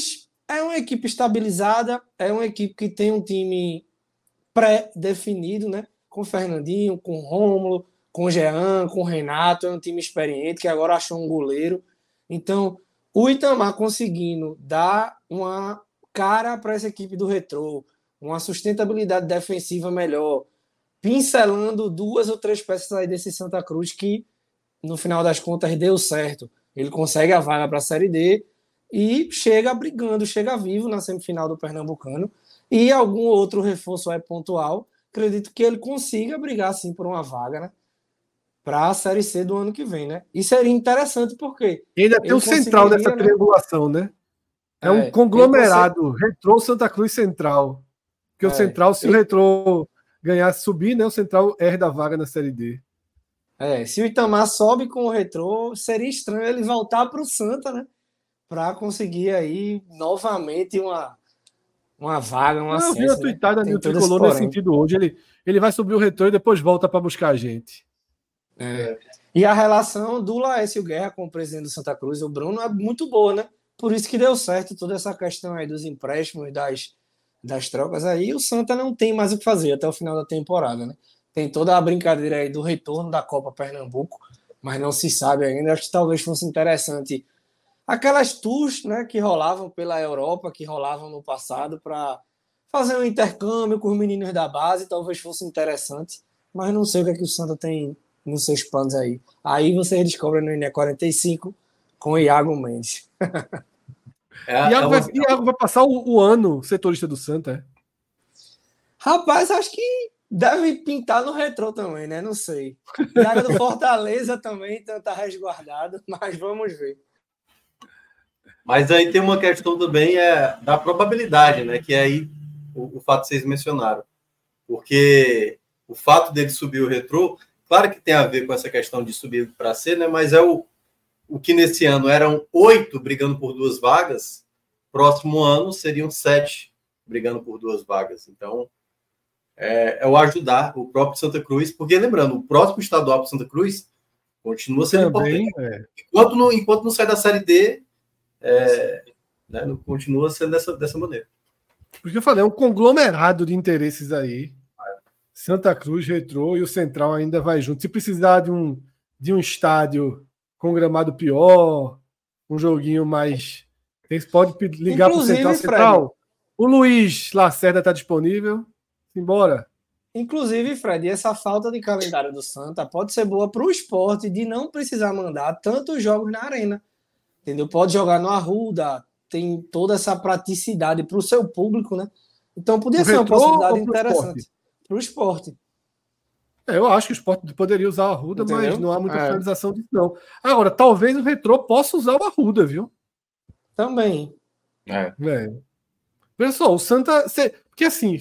S4: É uma equipe estabilizada, é uma equipe que tem um time pré-definido, né? Com Fernandinho, com Rômulo, com Jean, com Renato, é um time experiente que agora achou um goleiro. Então, o Itamar conseguindo dar uma cara para essa equipe do Retrô, uma sustentabilidade defensiva melhor, pincelando 2 ou 3 peças aí desse Santa Cruz que, no final das contas, deu certo. Ele consegue a vaga para a Série D e chega brigando, chega vivo na semifinal do Pernambucano. E algum outro reforço é pontual, acredito que ele consiga brigar assim por uma vaga, né? Para a Série C do ano que vem, né? E seria interessante porque
S2: E ainda tem o central dessa triangulação, né? É um conglomerado, Retrô, Santa Cruz, Central. Porque o Central, se o Retrô ganhar, subir, né? O Central herda a vaga na Série D.
S4: Se o Itamar sobe com o Retrô, seria estranho ele voltar para o Santa, né? Para conseguir aí novamente uma vaga, um acesso.
S2: Eu vi uma tweetada no Tricolor nesse sentido hoje. Ele vai subir o Retrô e depois volta para buscar a gente.
S4: E a relação do Laércio Guerra com o presidente do Santa Cruz, o Bruno, é muito boa, né? Por isso que deu certo toda essa questão aí dos empréstimos, das trocas aí. O Santa não tem mais o que fazer até o final da temporada, né? Tem toda a brincadeira aí do retorno da Copa Pernambuco, mas não se sabe ainda. Acho que talvez fosse interessante aquelas tours, né, que rolavam pela Europa, que rolavam no passado, para fazer um intercâmbio com os meninos da base, talvez fosse interessante, mas não sei o que é que o Santa tem nos seus planos aí. Aí vocês descobrem no INE 45 com o Iago Mendes.
S2: Iago vai passar o ano setorista do Santa,
S4: Rapaz, acho que deve pintar no Retrô também, né? Não sei. Iago do Fortaleza também tá resguardado, mas vamos ver.
S3: Mas aí tem uma questão também da probabilidade, né? Que é aí o fato que vocês mencionaram. Porque o fato dele subir o Retrô, claro que tem a ver com essa questão de subir para C, né? Mas é o que nesse ano eram 8 brigando por 2 vagas, próximo ano seriam 7 brigando por 2 vagas. Então, é o ajudar o próprio Santa Cruz, porque lembrando, o próximo estadual para Santa Cruz continua sendo importante. Enquanto não sai da Série D, né, não continua sendo dessa maneira.
S2: Porque eu falei, é um conglomerado de interesses aí. Santa Cruz, Retrô e o Central ainda vai junto. Se precisar de um estádio com gramado pior, um joguinho mais... Você pode ligar para o Central. O Luiz Lacerda está disponível. Simbora.
S4: Inclusive, Fred, essa falta de calendário do Santa pode ser boa para o esporte de não precisar mandar tantos jogos na arena. Entendeu? Pode jogar no Arruda, tem toda essa praticidade para o seu público, né? Então podia ser uma possibilidade interessante para o esporte.
S2: Eu acho que o esporte poderia usar o Arruda, entendeu? Mas não há muita finalização disso, não. Agora, talvez o Retrô possa usar o Arruda, viu?
S4: Também.
S2: Pessoal, o Santa... Porque assim,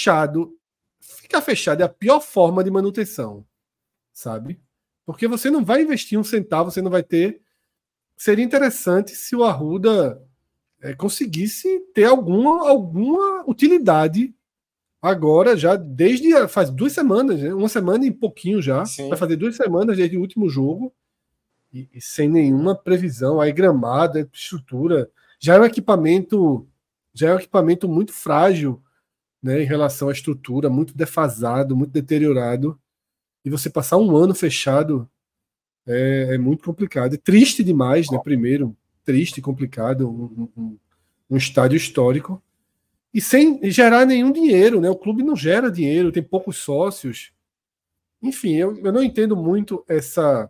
S2: ficar fechado é a pior forma de manutenção, sabe? Porque você não vai investir um centavo, você não vai ter... Seria interessante se o Arruda conseguisse ter alguma utilidade agora, já desde faz 2 semanas, né? 1 semana e pouquinho já. Sim. Vai fazer 2 semanas desde o último jogo e sem nenhuma previsão. Aí gramado, estrutura. Já é um equipamento muito frágil, né, em relação à estrutura, muito defasado, muito deteriorado. E você passar um ano fechado é muito complicado. É triste demais, né? Primeiro, triste, complicado, um estádio histórico. E sem gerar nenhum dinheiro, né? O clube não gera dinheiro, tem poucos sócios. Enfim, eu não entendo muito essa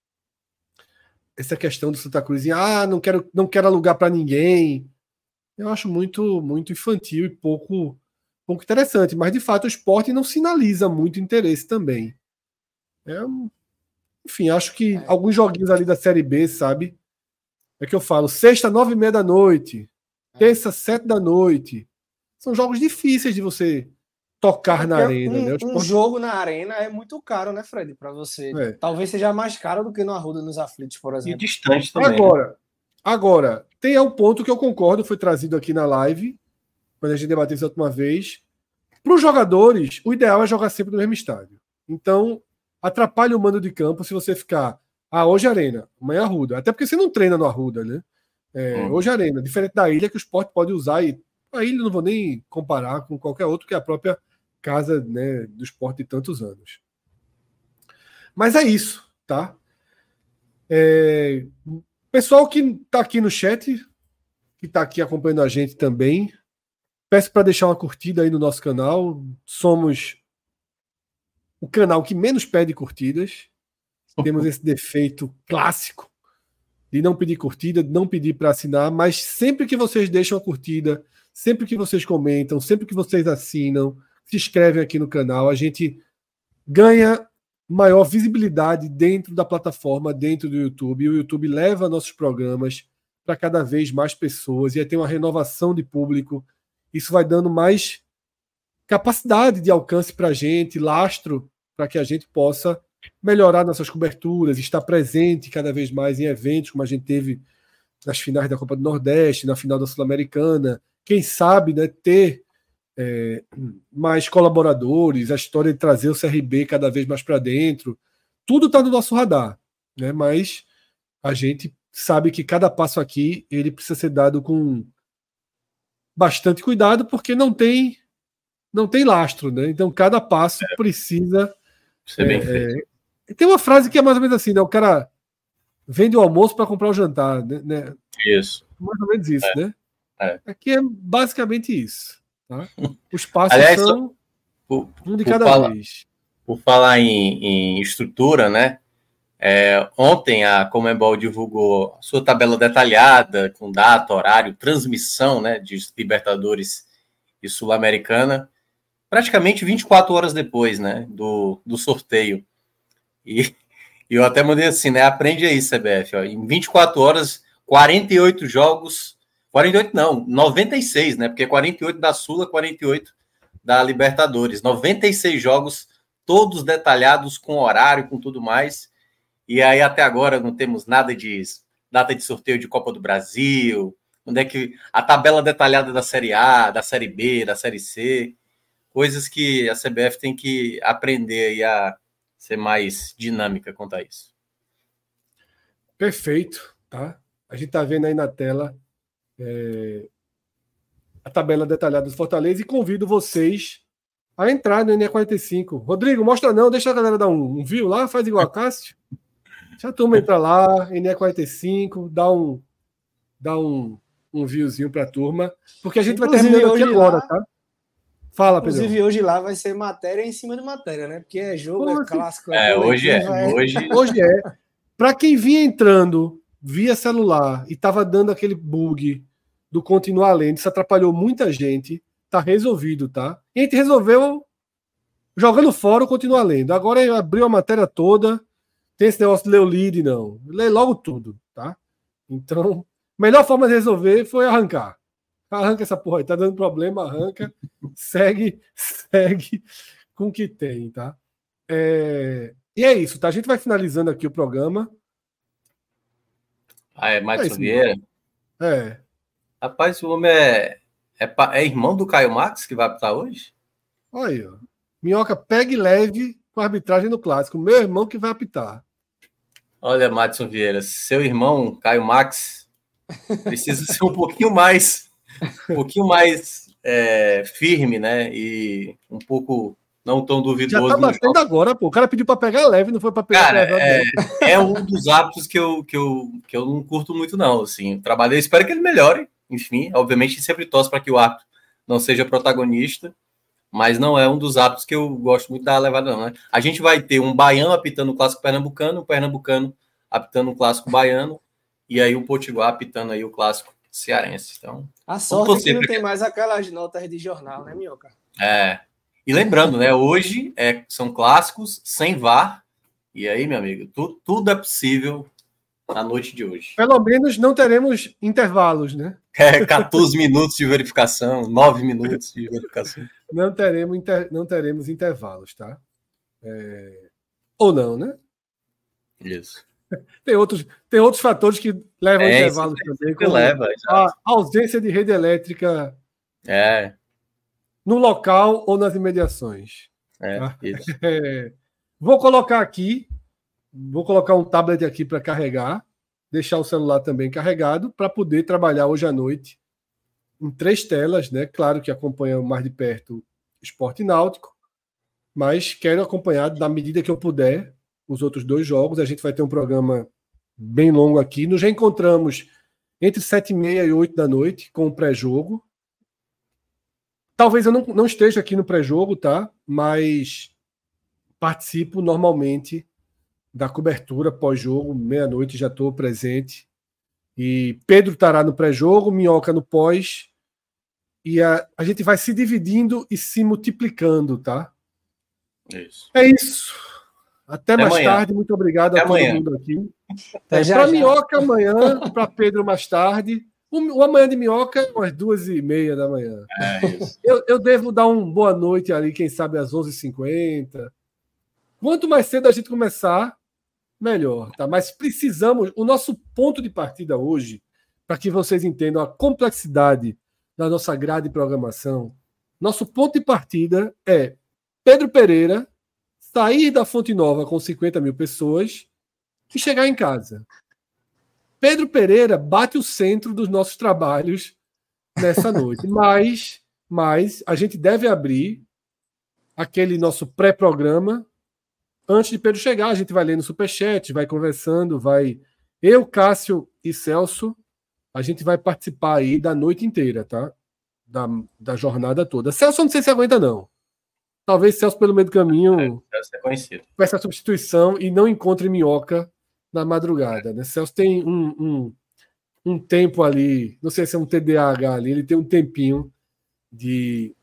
S2: questão do Santa Cruz. Não quero alugar para ninguém. Eu acho muito, muito infantil e pouco interessante. Mas, de fato, o esporte não sinaliza muito interesse também. Enfim, acho que alguns joguinhos ali da Série B, sabe? É que eu falo, sexta, 9h30 da noite, terça, 7 da noite. São jogos difíceis de você tocar na arena, né?
S4: Um jogo na arena é muito caro, né, Fred? Para você. Talvez seja mais caro do que no Arruda nos Aflitos, por exemplo.
S3: E distante também.
S2: Agora, tem um ponto que eu concordo, foi trazido aqui na live, quando a gente debateu isso a última vez. Para os jogadores, o ideal é jogar sempre no mesmo estádio. Então, atrapalha o mando de campo se você ficar... hoje é Arena, amanhã é Arruda. Até porque você não treina no Arruda, né? Hoje a Arena, diferente da Ilha, que o Sport pode usar, e a Ilha não vou nem comparar com qualquer outro, que é a própria casa, né, do Sport de tantos anos. Mas é isso, tá? Pessoal que está aqui no chat, que está aqui acompanhando a gente também, peço para deixar uma curtida aí no nosso canal. Somos o canal que menos pede curtidas. Temos esse defeito clássico de não pedir curtida, de não pedir para assinar, mas sempre que vocês deixam a curtida, sempre que vocês comentam, sempre que vocês assinam, se inscrevem aqui no canal, a gente ganha maior visibilidade dentro da plataforma, dentro do YouTube. E o YouTube leva nossos programas para cada vez mais pessoas, e aí tem uma renovação de público. Isso vai dando mais capacidade de alcance para a gente, lastro, para que a gente possa melhorar nossas coberturas, estar presente cada vez mais em eventos, como a gente teve nas finais da Copa do Nordeste, na final da Sul-Americana. Quem sabe, né, ter mais colaboradores, a história de trazer o CRB cada vez mais para dentro. Tudo está no nosso radar, né? Mas a gente sabe que cada passo aqui ele precisa ser dado com bastante cuidado, porque não tem lastro, né? Então cada passo precisa
S3: ser bem feito.
S2: Tem uma frase que é mais ou menos assim, né? O cara vende o almoço para comprar o jantar, né?
S3: Isso.
S2: Mais ou menos isso, né? Aqui é basicamente isso. Tá? Os passos são um de cada vez.
S3: Por falar em estrutura, né? Ontem a Conmebol divulgou sua tabela detalhada, com data, horário, transmissão, né, de Libertadores e Sul-Americana, praticamente 24 horas depois, né, do sorteio. E eu até mandei assim, né? Aprende aí, CBF. Ó, em 24 horas, 48 jogos. 48 não, 96, né? Porque 48 da Sula, 48 da Libertadores. 96 jogos, todos detalhados, com horário, com tudo mais. E aí, até agora, não temos nada de data de sorteio de Copa do Brasil, onde é que a tabela detalhada da Série A, da Série B, da Série C. Coisas que a CBF tem que aprender aí a ser mais dinâmica quanto a isso.
S2: Perfeito, tá? A gente tá vendo aí na tela a tabela detalhada do Fortaleza e convido vocês a entrar no NE45. Rodrigo, mostra não, deixa a galera dar um view lá, faz igual a Cássio. Deixa a turma entrar lá, NE45, dá um viewzinho pra turma, porque a gente vai terminando aqui agora, tá? Fala, Pedro.
S5: Inclusive, hoje lá vai ser matéria em cima de matéria, né? Porque é jogo,
S2: Como
S5: é
S2: assim?
S5: clássico.
S3: Hoje é.
S2: Hoje é. Para quem vinha entrando via celular e tava dando aquele bug do continuar lendo, isso atrapalhou muita gente, tá resolvido, tá? E a gente resolveu jogando fora o continuar lendo. Agora abriu a matéria toda, tem esse negócio de ler o lead, não. Lê logo tudo, tá? Então, a melhor forma de resolver foi arrancar. Arranca essa porra aí, tá dando problema, arranca, segue com o que tem, tá? E é isso, tá? A gente vai finalizando aqui o programa.
S3: Madison Vieira?
S2: É.
S3: Rapaz, o homem é irmão do Caio Max, que vai apitar hoje?
S2: Olha aí, ó. Minhoca, pegue leve com a arbitragem no Clássico. Meu irmão que vai apitar.
S3: Olha, Madison Vieira, seu irmão, Caio Max, precisa ser um pouquinho mais firme, né? E um pouco não tão duvidoso.
S2: Já tá batendo agora, pô. O cara pediu pra pegar leve, não foi pra pegar.
S3: Cara, é um dos hábitos que eu não curto muito, não. Assim, o trabalho, eu espero que ele melhore. Enfim, obviamente, sempre torço para que o árbitro não seja protagonista, mas não é um dos hábitos que eu gosto muito da levada, não. Né? A gente vai ter um baiano apitando o clássico pernambucano, um pernambucano apitando o clássico baiano, e aí o Potiguar apitando aí o clássico cearense. Então,
S5: a sorte é que não tem mais aquelas notas de jornal, né, Minhoca?
S3: E lembrando, né, hoje são clássicos sem VAR, e aí, meu amigo, tudo é possível na noite de hoje.
S2: Pelo menos não teremos intervalos, né?
S3: 14 minutos de verificação, 9 minutos de verificação.
S2: Não teremos intervalos, tá? Ou não, né?
S3: Isso.
S2: Tem outros fatores que levam intervalos também, como a ausência de rede elétrica no local ou nas imediações. Tá?
S3: Isso.
S2: Vou colocar um tablet aqui para carregar, deixar o celular também carregado para poder trabalhar hoje à noite em 3 telas, né? Claro que acompanho mais de perto Esporte Náutico, mas quero acompanhar da medida que eu puder os outros 2 jogos. A gente vai ter um programa bem longo aqui. Nos reencontramos entre 7h30 e 8 da noite com o pré-jogo. Talvez eu não esteja aqui no pré-jogo, tá? Mas participo normalmente da cobertura pós-jogo, meia-noite já estou presente. E Pedro estará no pré-jogo, Minhoca no pós. E a gente vai se dividindo e se multiplicando, tá?
S3: Isso.
S2: É isso. Até mais
S3: amanhã.
S2: tarde. Muito obrigado a todo mundo aqui.
S5: Já.
S2: Para Minhoca amanhã, para Pedro mais tarde. O amanhã de Minhoca é umas 2h30 da manhã.
S3: É isso.
S2: Eu devo dar uma boa noite ali, quem sabe às 11h50. Quanto mais cedo a gente começar, melhor, tá? Mas precisamos, o nosso ponto de partida hoje, para que vocês entendam a complexidade da nossa grade de programação, nosso ponto de partida é Pedro Pereira sair da Fonte Nova com 50 mil pessoas e chegar em casa. Pedro Pereira bate o centro dos nossos trabalhos nessa noite. Mas a gente deve abrir aquele nosso pré-programa antes de Pedro chegar. A gente vai ler no Superchat, vai conversando, vai... Eu, Cássio e Celso, a gente vai participar aí da noite inteira, tá? Da jornada toda. Celso, eu não sei se aguenta, não. Talvez Celso, pelo meio do caminho, peça a substituição e não encontre Minhoca na madrugada, né? Celso tem um tempo ali, não sei se é um TDAH ali, ele tem um tempinho de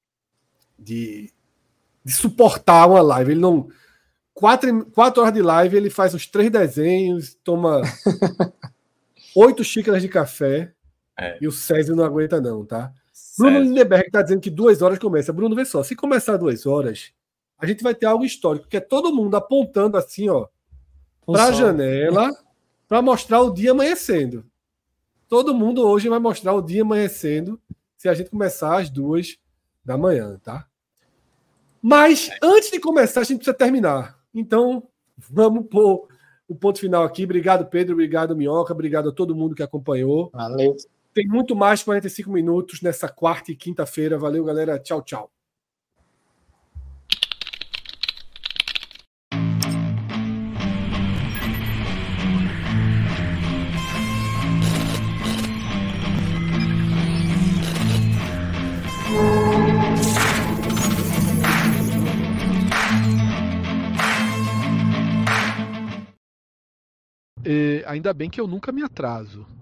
S2: suportar uma live. Ele não... 4 horas de live, ele faz uns 3 desenhos, toma 8 xícaras de café e o César não aguenta não, tá? Bruno Lindenberg está dizendo que 2 horas começa. Bruno, vê só, se começar 2 horas, a gente vai ter algo histórico, que é todo mundo apontando assim, ó, para a janela, para mostrar o dia amanhecendo. Todo mundo hoje vai mostrar o dia amanhecendo se a gente começar às 2 da manhã, tá? Mas antes de começar, a gente precisa terminar. Então, vamos pôr o ponto final aqui. Obrigado, Pedro. Obrigado, Minhoca. Obrigado a todo mundo que acompanhou.
S5: Valeu.
S2: Tem muito mais 45 minutos nessa quarta e quinta-feira. Valeu, galera. Tchau, tchau.
S6: Ainda bem que eu nunca me atraso.